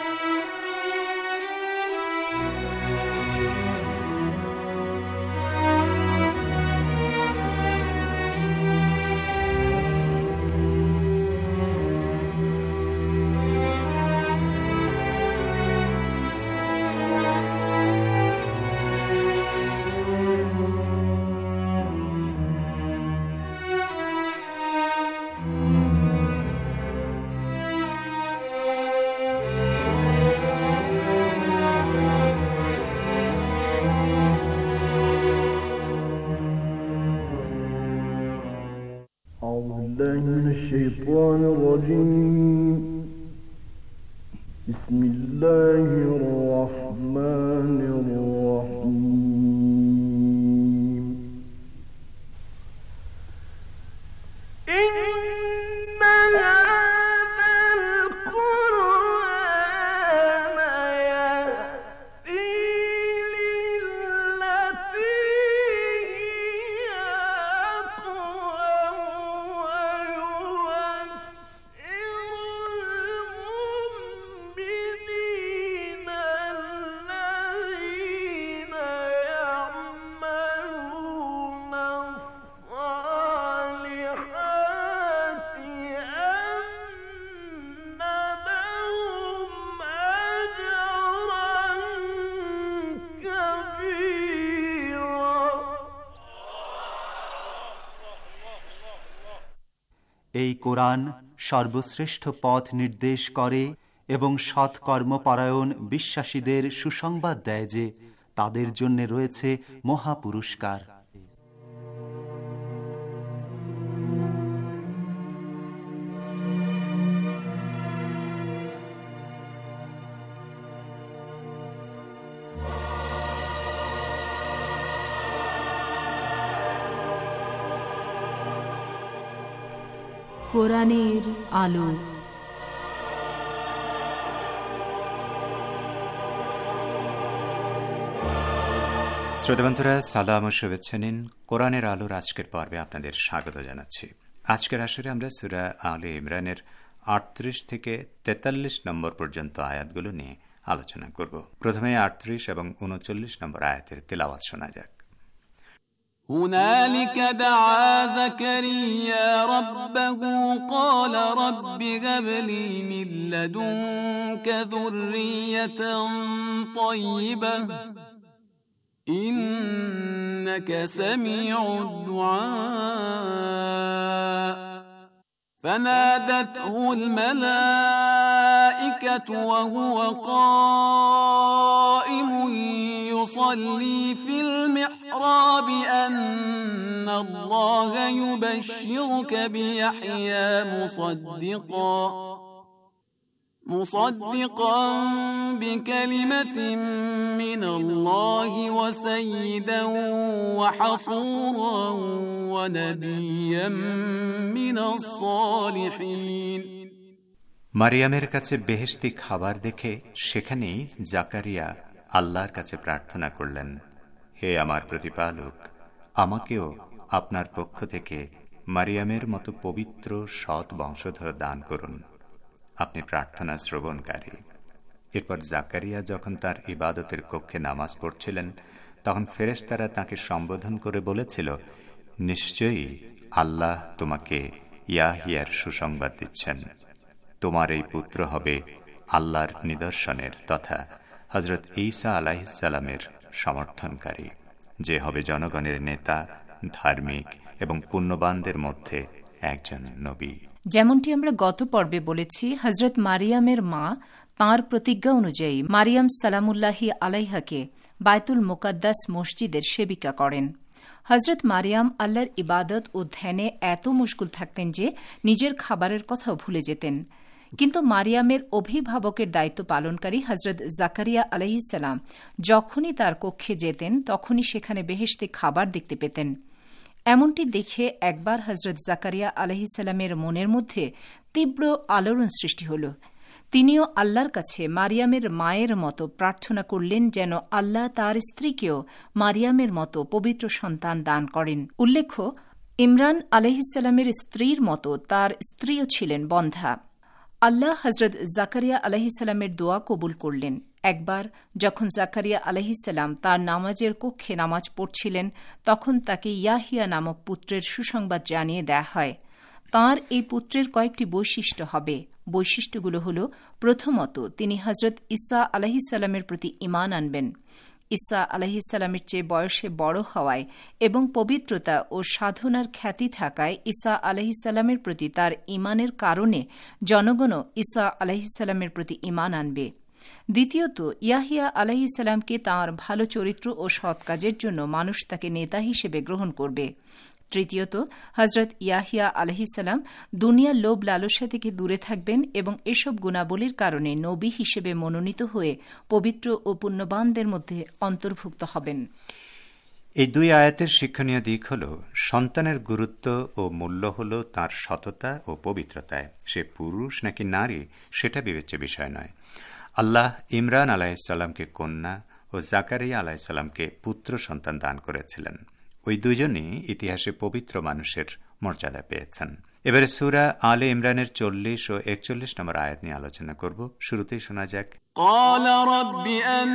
Speaker 7: الشيطان الرجيم. بسم الله الرحمن الرحيم. إن الذين
Speaker 8: এই কোরআন সর্বশ্রেষ্ঠ পথ নির্দেশ করে এবং সৎকর্মপরায়ণ বিশ্বাসীদের সুসংবাদ দেয় যে তাদের জন্য রয়েছে মহা পুরস্কার।
Speaker 5: কোরআনের আলো।
Speaker 3: শ্রোতাবন্ধুরা, সালাম ও শুভেচ্ছা নিন। কোরআনের আলোর আজকের পর্বে আপনাদের স্বাগত জানাচ্ছি। আজকের আসরে আমরা সূরা আলে ইমরানের আটত্রিশ থেকে তেতাল্লিশ নম্বর পর্যন্ত আয়াতগুলো নিয়ে আলোচনা করব। প্রথমে আটত্রিশ এবং উনচল্লিশ নম্বর আয়াতের তিলাওয়াত শোনা যাক।
Speaker 9: هنالك دعا زكريا ربه قال رب هب لي من لدنك ذرية طيبة إنك سميع الدعاء فنادته الملائكة وهو قائم يصلي في المحراب أن الله يبشرك بيحيى مصدقا مصدقا بكلمة من الله وسيدا وحصورا ونبيا من الصالحين।
Speaker 3: মারিয়ামের কাছে বেহেশতি খাবার দেখে সেখানেই জাকারিয়া আল্লাহর কাছে প্রার্থনা করলেন, হে আমার প্রতিপালক, আমাকেও আপনার পক্ষ থেকে মারিয়ামের মতো পবিত্র সৎ বংশধর দান করুন। আপনি প্রার্থনা শ্রবণকারী। এরপর জাকারিয়া যখন তার ইবাদতের কক্ষে নামাজ পড়ছিলেন, তখন ফেরেশতারা তাকে সম্বোধন করে বলেছিল, নিশ্চয়ই আল্লাহ তোমাকে ইয়াহিয়ার সুসংবাদ দিচ্ছেন। তোমার এই পুত্র হবে আল্লাহর নিদর্শনের তথা হযরত ঈসা আলাইহিস সালামের সমর্থনকারী, যে হবে জনগণের নেতা, ধার্মিক এবং পুণ্যবানদের মধ্যে একজন নবী।
Speaker 10: যেমনটি আমরা গত পর্বে বলেছি, হযরত মারিয়ামের মা তাঁর প্রতিজ্ঞা অনুযায়ী মারিয়াম সালামুল্লাহি আলাইহাকে বায়তুল মুকাদ্দাস মসজিদের সেবিকা করেন। হযরত মারিয়াম আল্লাহর ইবাদত ও ধ্যানে এত মশগুল থাকতেন যে নিজের খাবারের কথাও ভুলে যেতেন। কিন্তু মারিয়ামের অভিভাবকের দায়িত্ব পালনকারী হযরত জাকারিয়া আলাইহিস সালাম যখনই তার কক্ষে যেতেন তখনই সেখানে বেহেশতি খাবার দেখতে পেতেন। এমনটি দেখে একবার হযরত জাকারিয়া আলাইহিস সালামের মনের মধ্যে তীব্র আলোড়ন সৃষ্টি হল। তিনিও আল্লাহর কাছে মারিয়ামের মায়ের মতো প্রার্থনা করলেন যেন আল্লাহ তার স্ত্রীকেও মারিয়ামের মতো পবিত্র সন্তান দান করেন। উল্লেখ্য, ইমরান আলাইহিস সালামের স্ত্রীর মতো তার স্ত্রীও ছিলেন বন্ধ্যা। আল্লাহ হযরত জাকারিয়া আলাইহিস সালামের দোয়া কবুল করলেন। একবার যখন জাকারিয়া আলাইহিস সালাম তার নামাজের কক্ষে নামাজ পড়ছিলেন, তখন তাকে ইয়াহিয়া নামক পুত্রের সুসংবাদ জানিয়ে দেয়া হয়। তাঁর এই পুত্রের কয়েকটি বৈশিষ্ট্য হবে। বৈশিষ্ট্যগুলো হল, প্রথমত, তিনি হযরত ঈসা আলাইহিস সালামের প্রতি ঈমান আনবেন। ঈসা আলাইহিস সালামের চেয়ে বয়সে বড় হওয়ায় এবং পবিত্রতা ও সাধনার খ্যাতি থাকায় ঈসা আলাইহিস সালামের প্রতি তার ঈমানের কারণে জনগণও ঈসা আলাইহিস সালামের প্রতি ঈমান আনবে। দ্বিতীয়ত, ইয়াহিয়া আলাইহিস সালামকে তাঁর ভালো চরিত্র ও সৎ কাজের জন্য মানুষ তাকে নেতা হিসেবে গ্রহণ করবে। তৃতীয়ত, হযরত ইয়াহিয়া আলাইহিস সালাম দুনিয়ার লোভ লালসা থেকে দূরে থাকবেন এবং এসব গুণাবলীর কারণে নবী হিসেবে মনোনীত হয়ে পবিত্র ও পুণ্যবানদের মধ্যে অন্তর্ভুক্ত হবেন।
Speaker 3: এই দুই আয়াতের শিক্ষণীয় দিক হল, সন্তানের গুরুত্ব ও মূল্য হল তার সততা ও পবিত্রতায়। সে পুরুষ নাকি নারী সেটা বিবেচ্য বিষয় নয়। আল্লাহ ইমরান আলাইহিস সালামকে কন্যা ও জাকারিয়া আলাইহিস সালামকে পুত্র সন্তান দান করেছিলেন। ওই দুজনই ইতিহাসে পবিত্র মানুষের মর্যাদা পেয়েছেন। এবারে সূরা আলে ইমরানের চল্লিশ ও একচল্লিশ নম্বর আয়াত নিয়ে আলোচনা করব। শুরুতেই শোনা যাক,
Speaker 9: قال رب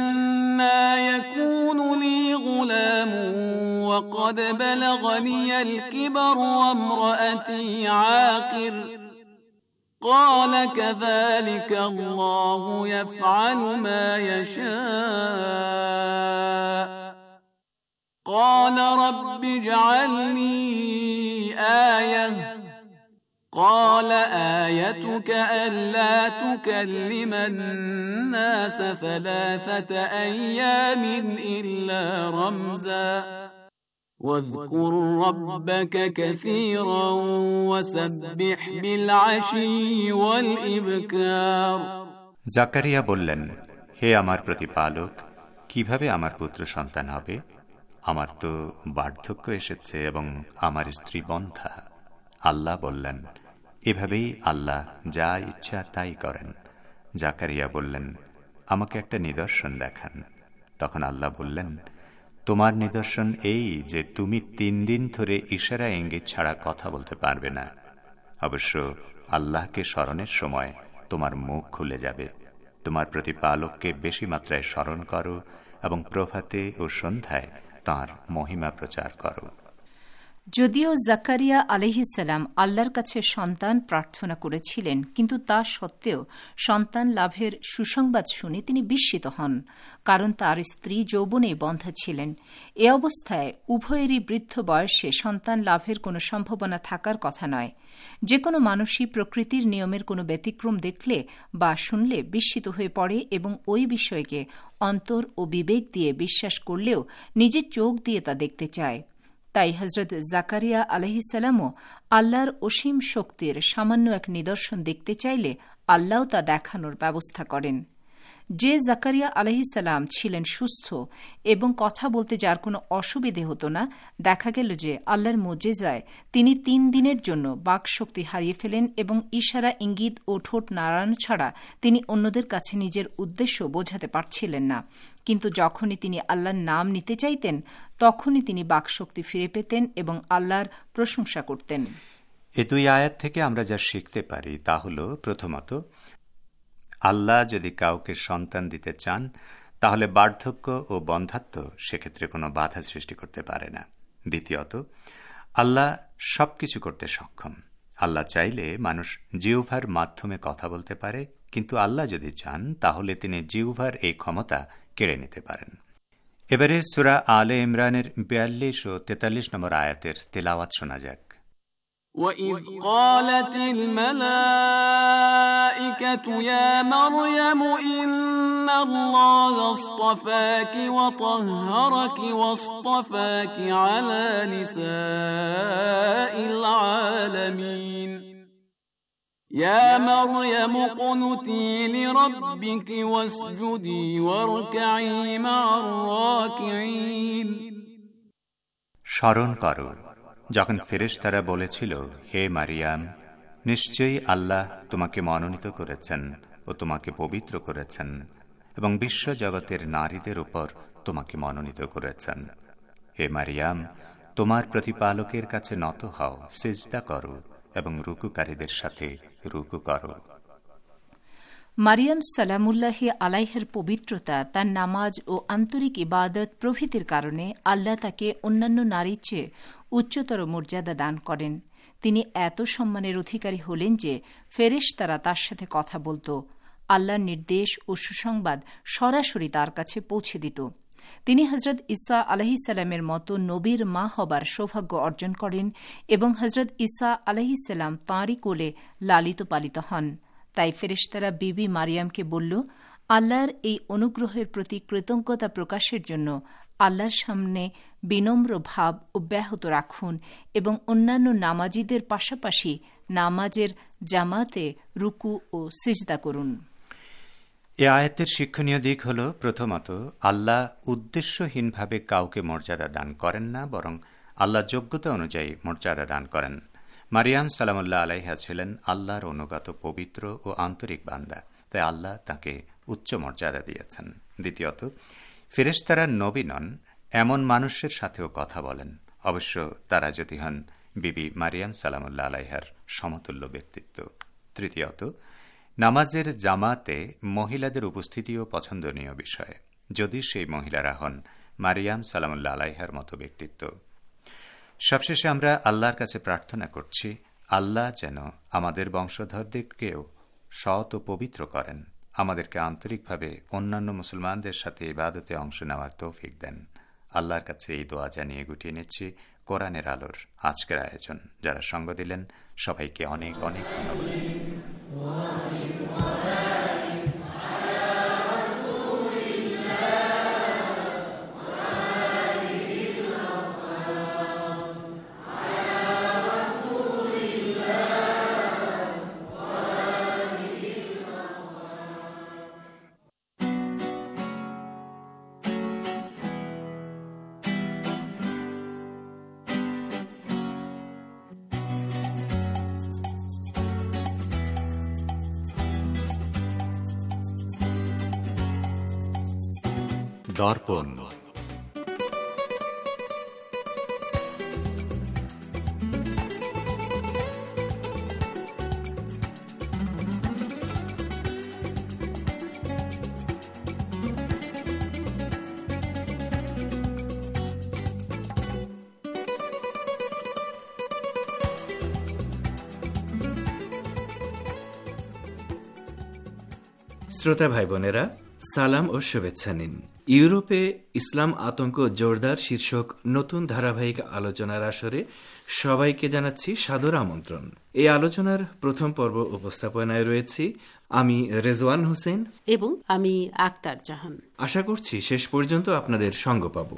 Speaker 9: أنى يكون لي غلام وقد بلغني الكبر وامرأتي عاقر قال كذلك الله يفعل ما يشاء قال رب اجعل لي آية قال آيتك ألا تكلم الناس ثلاثة أيام إلا رمزا واذكر ربك كثيرا وسبح بالعشي والإبكار
Speaker 2: জাকারিয়া বললেন, হে আমার প্রতিপালক, কিভাবে আমার পুত্র সন্তান হবে? আমার তো বার্ধক্য এসেছে এবং আমার স্ত্রী বন্ধ্যা। আল্লাহ বললেন, এভাবেই আল্লাহ যা ইচ্ছা তাই করেন। জাকারিয়া বললেন, আমাকে একটা নিদর্শন দেখান। তখন আল্লাহ বললেন, তোমার নিদর্শন এই যে তুমি তিন দিন ধরে ইশারা ইঙ্গিত ছাড়া কথা বলতে পারবে না। অবশ্য আল্লাহকে স্মরণের সময় তোমার মুখ খুলে যাবে। তোমার প্রতিপালককে বেশি মাত্রায় স্মরণ করো এবং প্রভাতে ও সন্ধ্যায় তাঁর মহিমা প্রচার করো।
Speaker 10: যদিও জাকারিয়া আলাইহিসসালাম আল্লাহর কাছে সন্তান প্রার্থনা করেছিলেন, কিন্তু তা সত্ত্বেও সন্তান লাভের সুসংবাদ শুনে তিনি বিস্মিত হন, কারণ তার স্ত্রী যৌবনে বন্ধা ছিলেন। এ অবস্থায় উভয়েরই বৃদ্ধ বয়সে সন্তান লাভের কোনো সম্ভাবনা থাকার কথা নয়। যে কোনো মানুষই প্রকৃতির নিয়মের কোনো ব্যতিক্রম দেখলে বা শুনলে বিস্মিত হয়ে পড়ে এবং ওই বিষয়কে অন্তর ও বিবেক দিয়ে বিশ্বাস করলেও নিজের চোখ দিয়ে তা দেখতে চায়। তাই হজরত জাকারিয়া আলাইহিসসালামও আল্লাহর অসীম শক্তির সামান্য এক নিদর্শন দেখতে চাইলে আল্লাহ তা দেখানোর ব্যবস্থা করেন। যে জাকারিয়া আলাইহিসসালাম ছিলেন সুস্থ এবং কথা বলতে যার কোনো অসুবিধে হতো না, দেখা গেল যে আল্লাহর মুজিজায় তিনি তিন দিনের জন্য বাকশক্তি হারিয়ে ফেলেন এবং ইশারা ইঙ্গিত ও ঠোঁট নাড়ানো ছাড়া তিনি অন্যদের কাছে নিজের উদ্দেশ্য বোঝাতে পারছিলেন না। কিন্তু যখনই তিনি আল্লাহর নাম নিতে চাইতেন, তখনই তিনি বাকশক্তি ফিরে পেতেন এবং আল্লাহর প্রশংসা করতেন।
Speaker 2: এ দুই আয়াত থেকে আমরা যা শিখতে পারি তা হল, প্রথমত, আল্লাহ যদি কাউকে সন্তান দিতে চান তাহলে বার্ধক্য ও বন্ধ্যাত্ব সেক্ষেত্রে কোনো বাধা সৃষ্টি করতে পারে না। দ্বিতীয়ত, আল্লাহ সবকিছু করতে সক্ষম। আল্লাহ চাইলে মানুষ জিহ্বার মাধ্যমে কথা বলতে পারে, কিন্তু আল্লাহ যদি চান তাহলে তিনি জিহ্বার এই ক্ষমতা কেড়ে নিতে পারেন। এবারে সূরা আলে ইমরানের বিয়াল্লিশ ও তেতাল্লিশ নম্বর আয়াতের তেলাওয়াত শোনা যাক।
Speaker 9: وَإِذْ قَالَتِ الْمَلَائِكَةُ يَا مَرْيَمُ إِنَّ اللَّهَ اصْطَفَاكِ وَطَهَّرَكِ وَاصْطَفَاكِ عَلَى نِسَاءِ الْعَالَمِينَ يَا مَرْيَمُ اقْنُتِي لِرَبِّكِ وَاسْجُدِي وَارْكَعِي مَعَ الرَّاكِعِينَ
Speaker 2: স্মরণ করো যখন ফেরেশতারা বলেছিল, হে মারিয়াম, নিশ্চয়ই আল্লাহ তোমাকে মনোনীত করেছেন ও তোমাকে পবিত্র করেছেন এবং বিশ্বজগতের নারীদের উপর তোমাকে মনোনীত করেছেন। হে মারিয়াম, তোমার প্রতিপালকের কাছে নত হও, সিজদা করো এবং রুকুকারীদের সাথে রুকু করো।
Speaker 10: মারিয়াম সালামুল্লাহি আলাইহের পবিত্রতা, তার নামাজ ও আন্তরিক ইবাদত প্রভৃতির কারণে আল্লাহ তাকে অন্যান্য নারীর চেয়ে উচ্চতর মর্যাদা দান করেন। তিনি এত সম্মানের অধিকারী হলেন যে ফেরেশতারা তার সাথে কথা বলত, আল্লাহর নির্দেশ ও সুসংবাদ সরাসরি তার কাছে পৌঁছে দিত। তিনি হজরত ঈসা আলাইহিসসালামের মতো নবীর মা হবার সৌভাগ্য অর্জন করেন এবং হজরত ঈসা আলাইহিসসালাম তাঁরই কোলে লালিত পালিত হন। তাই ফেরেশতারা বিবি মারিয়ামকে বলল, আল্লাহর এই অনুগ্রহের প্রতি কৃতজ্ঞতা প্রকাশের জন্য আল্লাহর সামনে বিনম্র ভাব অব্যাহত রাখুন এবং অন্যান্য নামাজিদের পাশাপাশি নামাজের জামাতে রুকু ও সিজদা করুন।
Speaker 2: এ আয়াতের শিক্ষণীয় দিক হল, প্রথমত, আল্লাহ উদ্দেশ্যহীনভাবে কাউকে মর্যাদা দান করেন না, বরং আল্লাহ যোগ্যতা অনুযায়ী মর্যাদা দান করেন। মারিয়াম সালামুল্লাহ আলাইহা ছিলেন আল্লাহর অনুগত পবিত্র ও আন্তরিক বান্দা, তাই আল্লাহ তাকে উচ্চ মর্যাদা দিয়েছেন। দ্বিতীয়ত, ফেরেশতারা নবী নন, এমন মানুষের সাথেও কথা বলেন, অবশ্য তারা যদি হন বিবি মারিয়াম সালামুল্লাহ আলাইহার সমতুল্য ব্যক্তিত্ব। তৃতীয়ত, নামাজের জামাতে মহিলাদের উপস্থিতিও পছন্দনীয় বিষয়, যদি সেই মহিলারা হন মারিয়াম সালামুল্লাহ আলাইহার মতো ব্যক্তিত্ব। সবশেষে আমরা আল্লাহর কাছে প্রার্থনা করছি, আল্লাহ যেন আমাদের বংশধরদেরকেও সৎ ও পবিত্র করেন, আমাদেরকে আন্তরিকভাবে অন্যান্য মুসলমানদের সাথে ইবাদতে অংশ নেওয়ার তৌফিক দেন। আল্লাহর কাছে এই দোয়া জানিয়ে গুটিয়ে নিচ্ছি, কোরআনের আলোর আজকের আয়োজন। যারা সঙ্গ দিলেন সবাইকে অনেক অনেক ধন্যবাদ।
Speaker 3: দর্পণ।
Speaker 6: শ্রোতা ভাই বোনেরা, সালাম ও শুভেচ্ছা নিন। ইউরোপে ইসলাম আতঙ্ক জোরদার শীর্ষক নতুন ধারাবাহিক আলোচনার আসরে সবাইকে জানাচ্ছি সাদর আমন্ত্রণ। এই আলোচনার প্রথম পর্ব উপস্থাপনায় রয়েছি আমি রেজওয়ান হোসেন
Speaker 5: এবং আমি আক্তার জাহান।
Speaker 6: আশা করছি শেষ পর্যন্ত আপনাদের সঙ্গ পাব।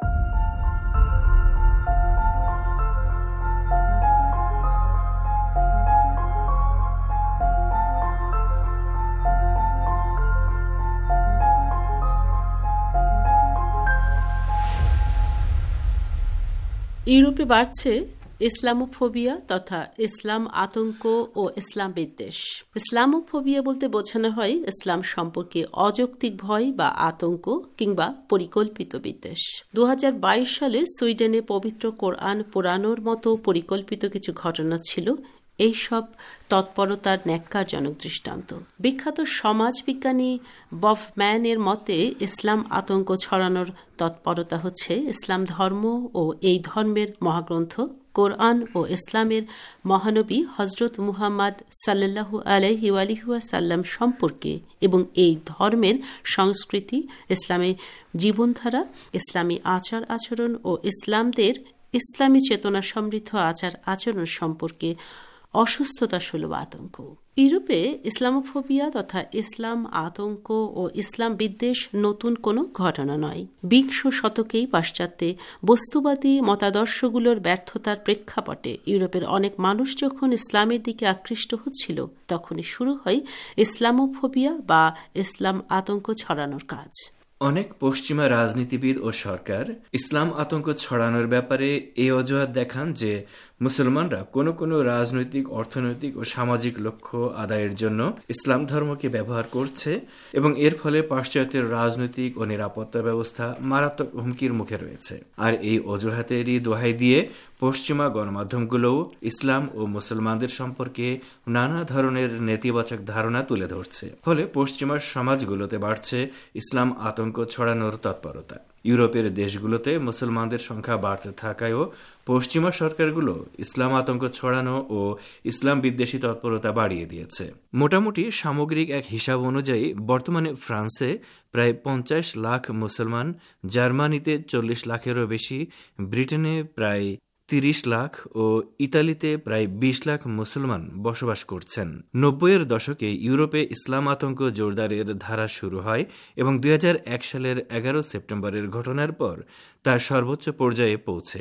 Speaker 5: ইউরোপে বাড়ছে ইসলামোফোবিয়া তথা ইসলাম আতঙ্ক ও ইসলাম বিদ্বেষ। ইসলামোফোবিয়া বলতে বোঝানো হয় ইসলাম সম্পর্কে অযৌক্তিক ভয় বা আতঙ্ক কিংবা পরিকল্পিত বিদ্বেষ। দু হাজার বাইশ সালে সুইডেনে পবিত্র কোরআন পোড়ানোর মতো পরিকল্পিত কিছু ঘটনা ছিল এইসব তৎপরতার ন্যাক্কারজনক দৃষ্টান্ত। বিখ্যাত সমাজবিজ্ঞানী বফম্যানের মতে ইসলাম আতঙ্ক ছড়ানোর তৎপরতা হচ্ছে ইসলাম ধর্ম ও এই ধর্মের মহাগ্রন্থ কোরআন ও ইসলামের মহানবী হজরত মুহাম্মদ সাল্লাল্লাহু আলাইহি ওয়াসাল্লাম সম্পর্কে এবং এই ধর্মের সংস্কৃতি, ইসলামী জীবনধারা, ইসলামী আচার আচরণ ও ইসলামদের ইসলামী চেতনা সমৃদ্ধ আচার আচরণ সম্পর্কে অসুস্থতা সুলভ আতঙ্ক। ইউরোপে ইসলামোফোবিয়া তথা ইসলাম আতঙ্ক ও ইসলাম বিদ্বেষ নতুন কোনো ঘটনা নয়। বিংশ শতকেই পাশ্চাত্যে বস্তুবাদী মতাদর্শগুলোর ব্যর্থতার প্রেক্ষাপটে ইউরোপের অনেক মানুষ যখন ইসলামের দিকে আকৃষ্ট হচ্ছিল তখনই শুরু হয় ইসলামোফোবিয়া বা ইসলাম আতঙ্ক ছড়ানোর কাজ।
Speaker 6: অনেক পশ্চিমা রাজনীতিবিদ ও সরকার ইসলাম আতঙ্ক ছড়ানোর ব্যাপারে এই অজুহাত দেখান যে মুসলমানরা কোনো কোনো রাজনৈতিক, অর্থনৈতিক ও সামাজিক লক্ষ্য আদায়ের জন্য ইসলাম ধর্মকে ব্যবহার করছে এবং এর ফলে পাশ্চাত্যের রাজনৈতিক ও নিরাপত্তা ব্যবস্থা মারাত্মক হুমকির মুখে রয়েছে। আর এই অজুহাতেরই দোহাই দিয়ে পশ্চিমা গণমাধ্যমগুলোও ইসলাম ও মুসলমানদের সম্পর্কে নানা ধরনের নেতিবাচক ধারণা তুলে ধরছে। ফলে পশ্চিমা সমাজগুলোতে বাড়ছে ইসলাম আতঙ্ক ছড়ানোর তৎপরতা। ইউরোপের দেশগুলোতে মুসলমানদের সংখ্যা বাড়তে থাকায়ও পশ্চিমা সরকারগুলো ইসলাম আতঙ্ক ছড়ানো ও ইসলাম বিদ্বেষী তৎপরতা বাড়িয়ে দিয়েছে। মোটামুটি সামগ্রিক এক হিসাব অনুযায়ী বর্তমানে ফ্রান্সে প্রায় পঞ্চাশ লাখ মুসলমান, জার্মানিতে চল্লিশ লাখেরও বেশি, ব্রিটেনে প্রায় তিরিশ লাখ ও ইতালিতে প্রায় বিশ লাখ মুসলমান বসবাস করছেন। নব্বইয়ের দশকে ইউরোপে ইসলাম আতঙ্ক জোরদারের ধারা শুরু হয় এবং দুই হাজার এক সালের এগারো সেপ্টেম্বরের ঘটনার পর তার সর্বোচ্চ পর্যায়ে পৌঁছে।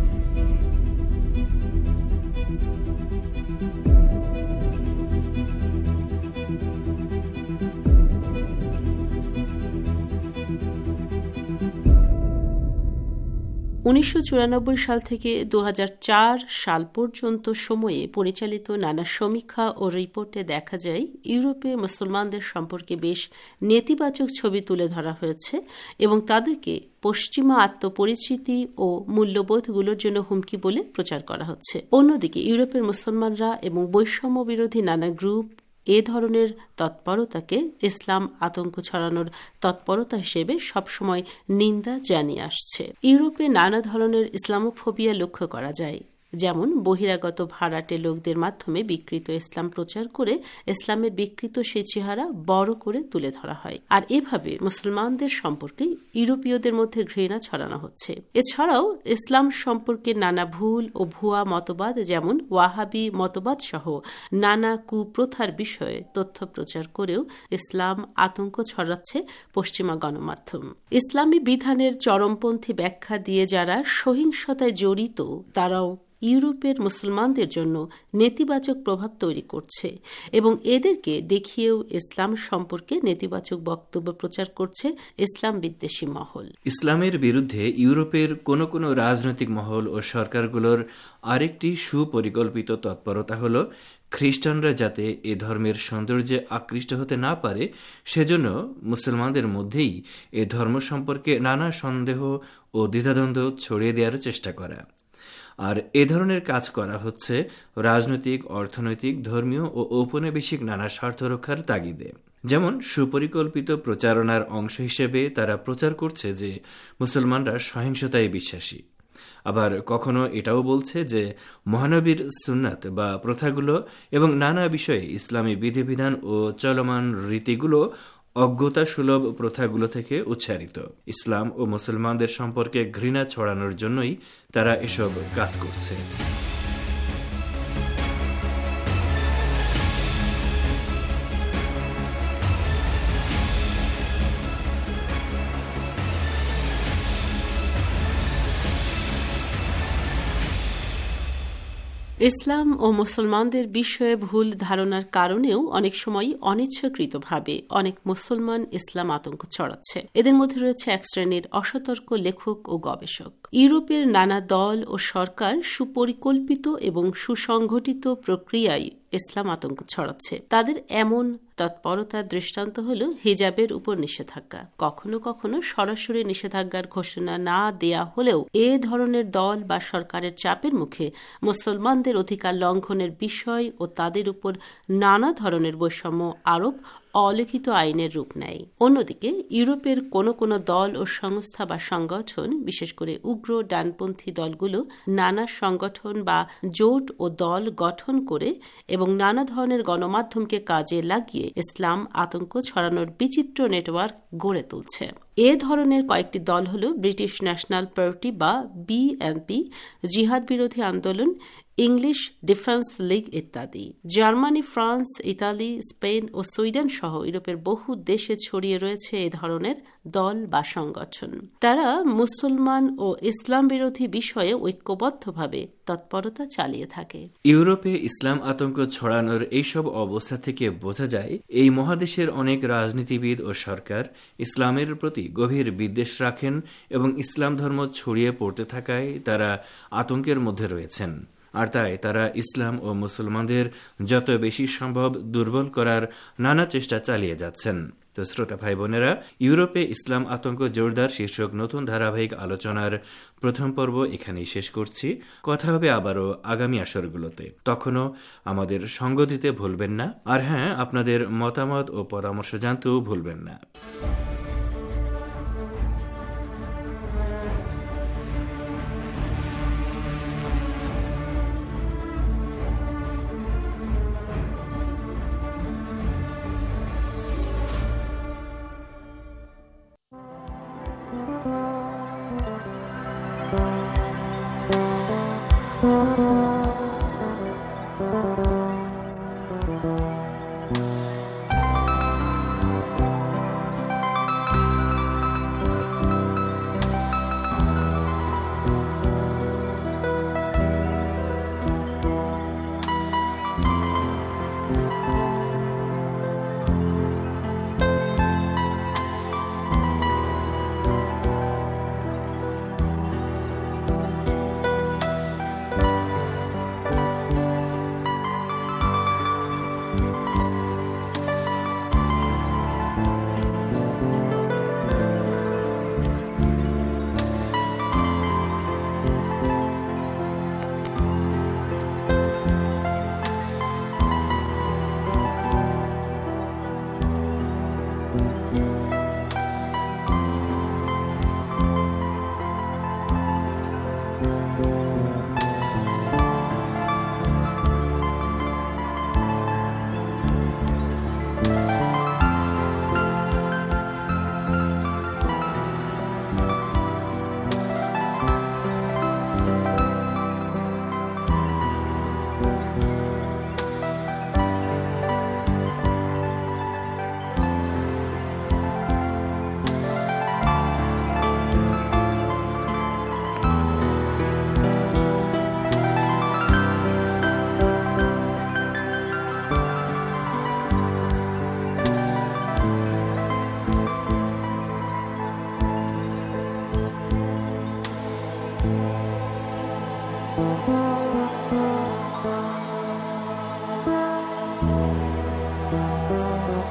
Speaker 5: উনিশশো চুরানব্বই সাল থেকে দু হাজার চার সাল পর্যন্ত সময়ে পরিচালিত নানা সমীক্ষা ও রিপোর্টে দেখা যায় ইউরোপে মুসলমানদের সম্পর্কে বেশ নেতিবাচক ছবি তুলে ধরা হয়েছে এবং তাদেরকে পশ্চিমা আত্মপরিচিতি ও মূল্যবোধগুলোর জন্য হুমকি বলে প্রচার করা হচ্ছে। অন্যদিকে ইউরোপের মুসলমানরা এবং বৈষম্য বিরোধী নানা গ্রুপ এ ধরনের তৎপরতাকে ইসলাম আতঙ্ক ছড়ানোর তৎপরতা হিসেবে সবসময় নিন্দা জানিয়ে আসছে। ইউরোপে নানা ধরনের ইসলামোফোবিয়া লক্ষ্য করা যায়, যেমন বহিরাগত ভাড়াটে লোকদের মাধ্যমে বিকৃত ইসলাম প্রচার করে ইসলামের বিকৃত সেই চেহারা বড় করে তুলে ধরা হয়, আর এভাবে মুসলমানদের সম্পর্কে ইউরোপীয়দের মধ্যে ঘৃণা ছড়ানো হচ্ছে। এছাড়াও ইসলাম সম্পর্কে নানা ভুল ও ভুয়া মতবাদ, যেমন ওয়াহাবি মতবাদ সহ নানা কুপ্রথার বিষয়ে তথ্য প্রচার করেও ইসলাম আতঙ্ক ছড়াচ্ছে পশ্চিমা গণমাধ্যম। ইসলামী বিধানের চরমপন্থী ব্যাখ্যা দিয়ে যারা সহিংসতায় জড়িত তারাও ইউরোপের মুসলমানদের জন্য নেতিবাচক প্রভাব তৈরি করছে এবং এদেরকে দেখিয়েও ইসলাম সম্পর্কে নেতিবাচক বক্তব্য প্রচার করছে ইসলাম বিদ্বেষী মহল।
Speaker 6: ইসলামের বিরুদ্ধে ইউরোপের কোন কোন রাজনৈতিক মহল ও সরকারগুলোর আরেকটি সুপরিকল্পিত তৎপরতা হল খ্রিস্টানরা যাতে এ ধর্মের সৌন্দর্যে আকৃষ্ট হতে না পারে সেজন্য মুসলমানদের মধ্যেই এ ধর্ম সম্পর্কে নানা সন্দেহ ও দ্বিধাদ্বন্দ্ব ছড়িয়ে দেওয়ার চেষ্টা করা। আর এ ধরনের কাজ করা হচ্ছে রাজনৈতিক, অর্থনৈতিক, ধর্মীয় ও ঔপনিবেশিক নানা স্বার্থ রক্ষার তাগিদে। যেমন সুপরিকল্পিত প্রচারণার অংশ হিসেবে তারা প্রচার করছে যে মুসলমানরা সহিংসতায় বিশ্বাসী, আবার কখনো এটাও বলছে যে মহানবীর সুন্নাত বা প্রথাগুলো এবং নানা বিষয়ে ইসলামী বিধিবিধান ও চলমান রীতিগুলো অজ্ঞতা সুলভ প্রথাগুলো থেকে উচ্চারিত। ইসলাম ও মুসলমানদের সম্পর্কে ঘৃণা ছড়ানোর জন্যই তারা এসব কাজ করছে।
Speaker 5: ইসলাম ও মুসলমানদের বিষয়ে ভুল ধারণার কারণেও অনেক সময় অনিচ্ছাকৃতভাবে অনেক মুসলমান ইসলাম আতঙ্ক ছড়াচ্ছে। এদের মধ্যে রয়েছে এক শ্রেণীর অসতর্ক লেখক ও গবেষক। ইউরোপের নানা দল ও সরকার সুপরিকল্পিত এবং সুসংগঠিত প্রক্রিয়ায় ইসলাম আতঙ্ক ছড়াচ্ছে। তাদের এমন তৎপরতার দৃষ্টান্ত হল হিজাবের উপর নিষেধাজ্ঞা। কখনো কখনো সরাসরি নিষেধাজ্ঞার ঘোষণা না দেয়া হলেও এ ধরনের দল বা সরকারের চাপের মুখে মুসলমানদের অধিকার লঙ্ঘনের বিষয় ও তাদের উপর নানা ধরনের বৈষম্য আরোপ অলিখিত আইনের রূপ নেয়। অন্যদিকে ইউরোপের কোনো কোনো দল ও সংস্থা বা সংগঠন, বিশেষ করে উগ্র ডানপন্থী দলগুলো নানা সংগঠন বা জোট ও দল গঠন করে এবং নানা ধরনের গণমাধ্যমকে কাজে লাগিয়ে ইসলাম আতঙ্ক ছড়ানোর বিচিত্র নেটওয়ার্ক গড়ে তুলছে। এ ধরনের কয়েকটি দল হল ব্রিটিশ ন্যাশনাল পার্টি বা বিএনপি, জিহাদ বিরোধী আন্দোলন, ইংলিশ ডিফেন্স লীগ ইত্যাদি। জার্মানি, ফ্রান্স, ইতালি, স্পেন ও সুইডেন সহ ইউরোপের বহু দেশে ছড়িয়ে রয়েছে এ ধরনের দল বা সংগঠন। তারা মুসলমান ও ইসলাম বিরোধী বিষয়ে ঐক্যবদ্ধভাবে তৎপরতা চালিয়ে থাকে।
Speaker 6: ইউরোপে ইসলাম আতঙ্ক ছড়ানোর এইসব অবস্থা থেকে বোঝা যায় এই মহাদেশের অনেক রাজনীতিবিদ ও সরকার ইসলামের প্রতি গভীর বিদ্বেষ রাখেন এবং ইসলাম ধর্ম ছড়িয়ে পড়তে থাকায় তারা আতঙ্কের মধ্যে রয়েছেন। আর তাই তারা ইসলাম ও মুসলমানদের যত বেশি সম্ভব দুর্বল করার নানা চেষ্টা চালিয়ে যাচ্ছেন। তো শ্রোতা ভাই বোনেরা, ইউরোপে ইসলাম আতঙ্ক জোরদার শীর্ষক নতুন ধারাবাহিক আলোচনার প্রথম পর্ব এখানেই শেষ করছি। কথা হবে আবারও আগামী আসরগুলোতে। তখনও আমাদের সঙ্গ দিতে ভুলবেন না, আর হ্যাঁ, আপনাদের মতামত ও পরামর্শ জানতেও ভুলবেন না।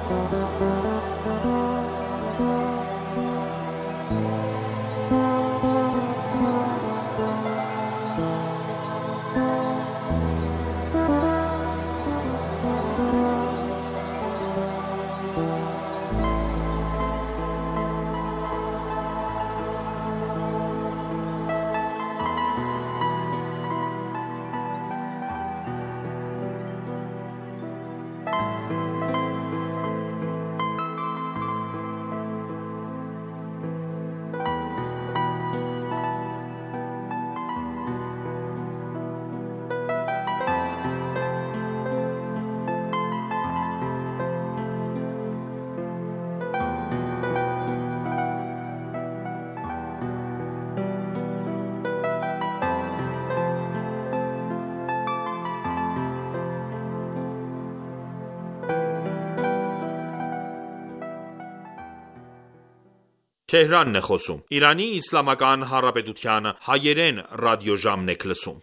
Speaker 11: Թեհրանն է խոսում։ Իրանի Իսլամական Հանրապետության հայերեն ռադիոժամն եք լսում։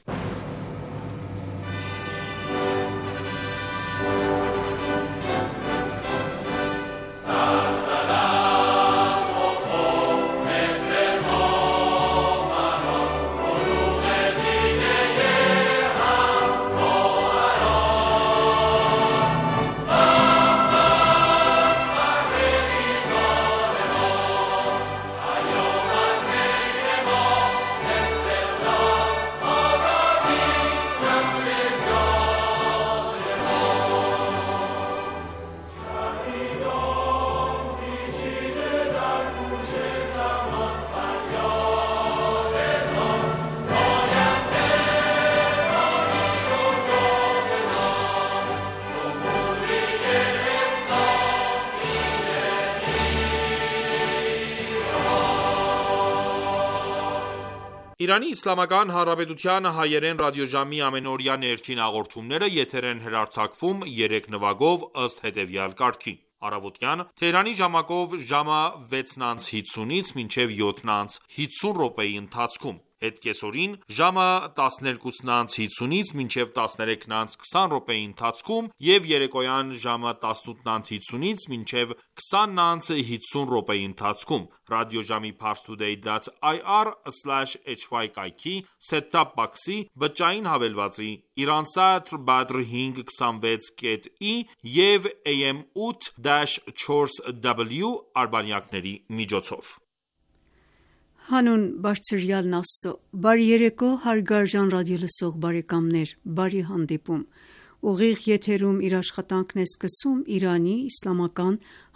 Speaker 11: Իրանի Իսլամական Հանրապետության հայերեն ռադիոժամի ամենօրյա ներքին հաղորդումները եթեր են հեռարձակվում երեք նվագով ըստ հետևյալ կարգի. Առավոտյան Թեհրանի ժամակով ժամը վեցն անց հիսունից մինչև յոթն անց հիսուն րոպեի ընթացքում, հետկեսօրին ժամը տասներկուսն անց հիսունից մինչև տասներեքն անց քսան րոպեի ընթացքում եւ երեկոյան ժամը տասնութն անց հիսունից մինչև քսանն անց հիսուն րոպեի ընթացքում ռադիոժամի parstoday dot i r slash h y կայքի set-top box-ի բջջային հավելվածի Iransat Badr հինգ քսանվեց կետ ի եւ A M ութ չորս W արբանյակների միջոցով։
Speaker 12: Հանուն բարձրյալն Աստծո, բարի երեկո հարգարժան ռադիոլսող բարեկամներ, բարի հանդիպում։ Ուղիղ եթերում իր աշխատանքն է սկսում Իրանի Իսլամական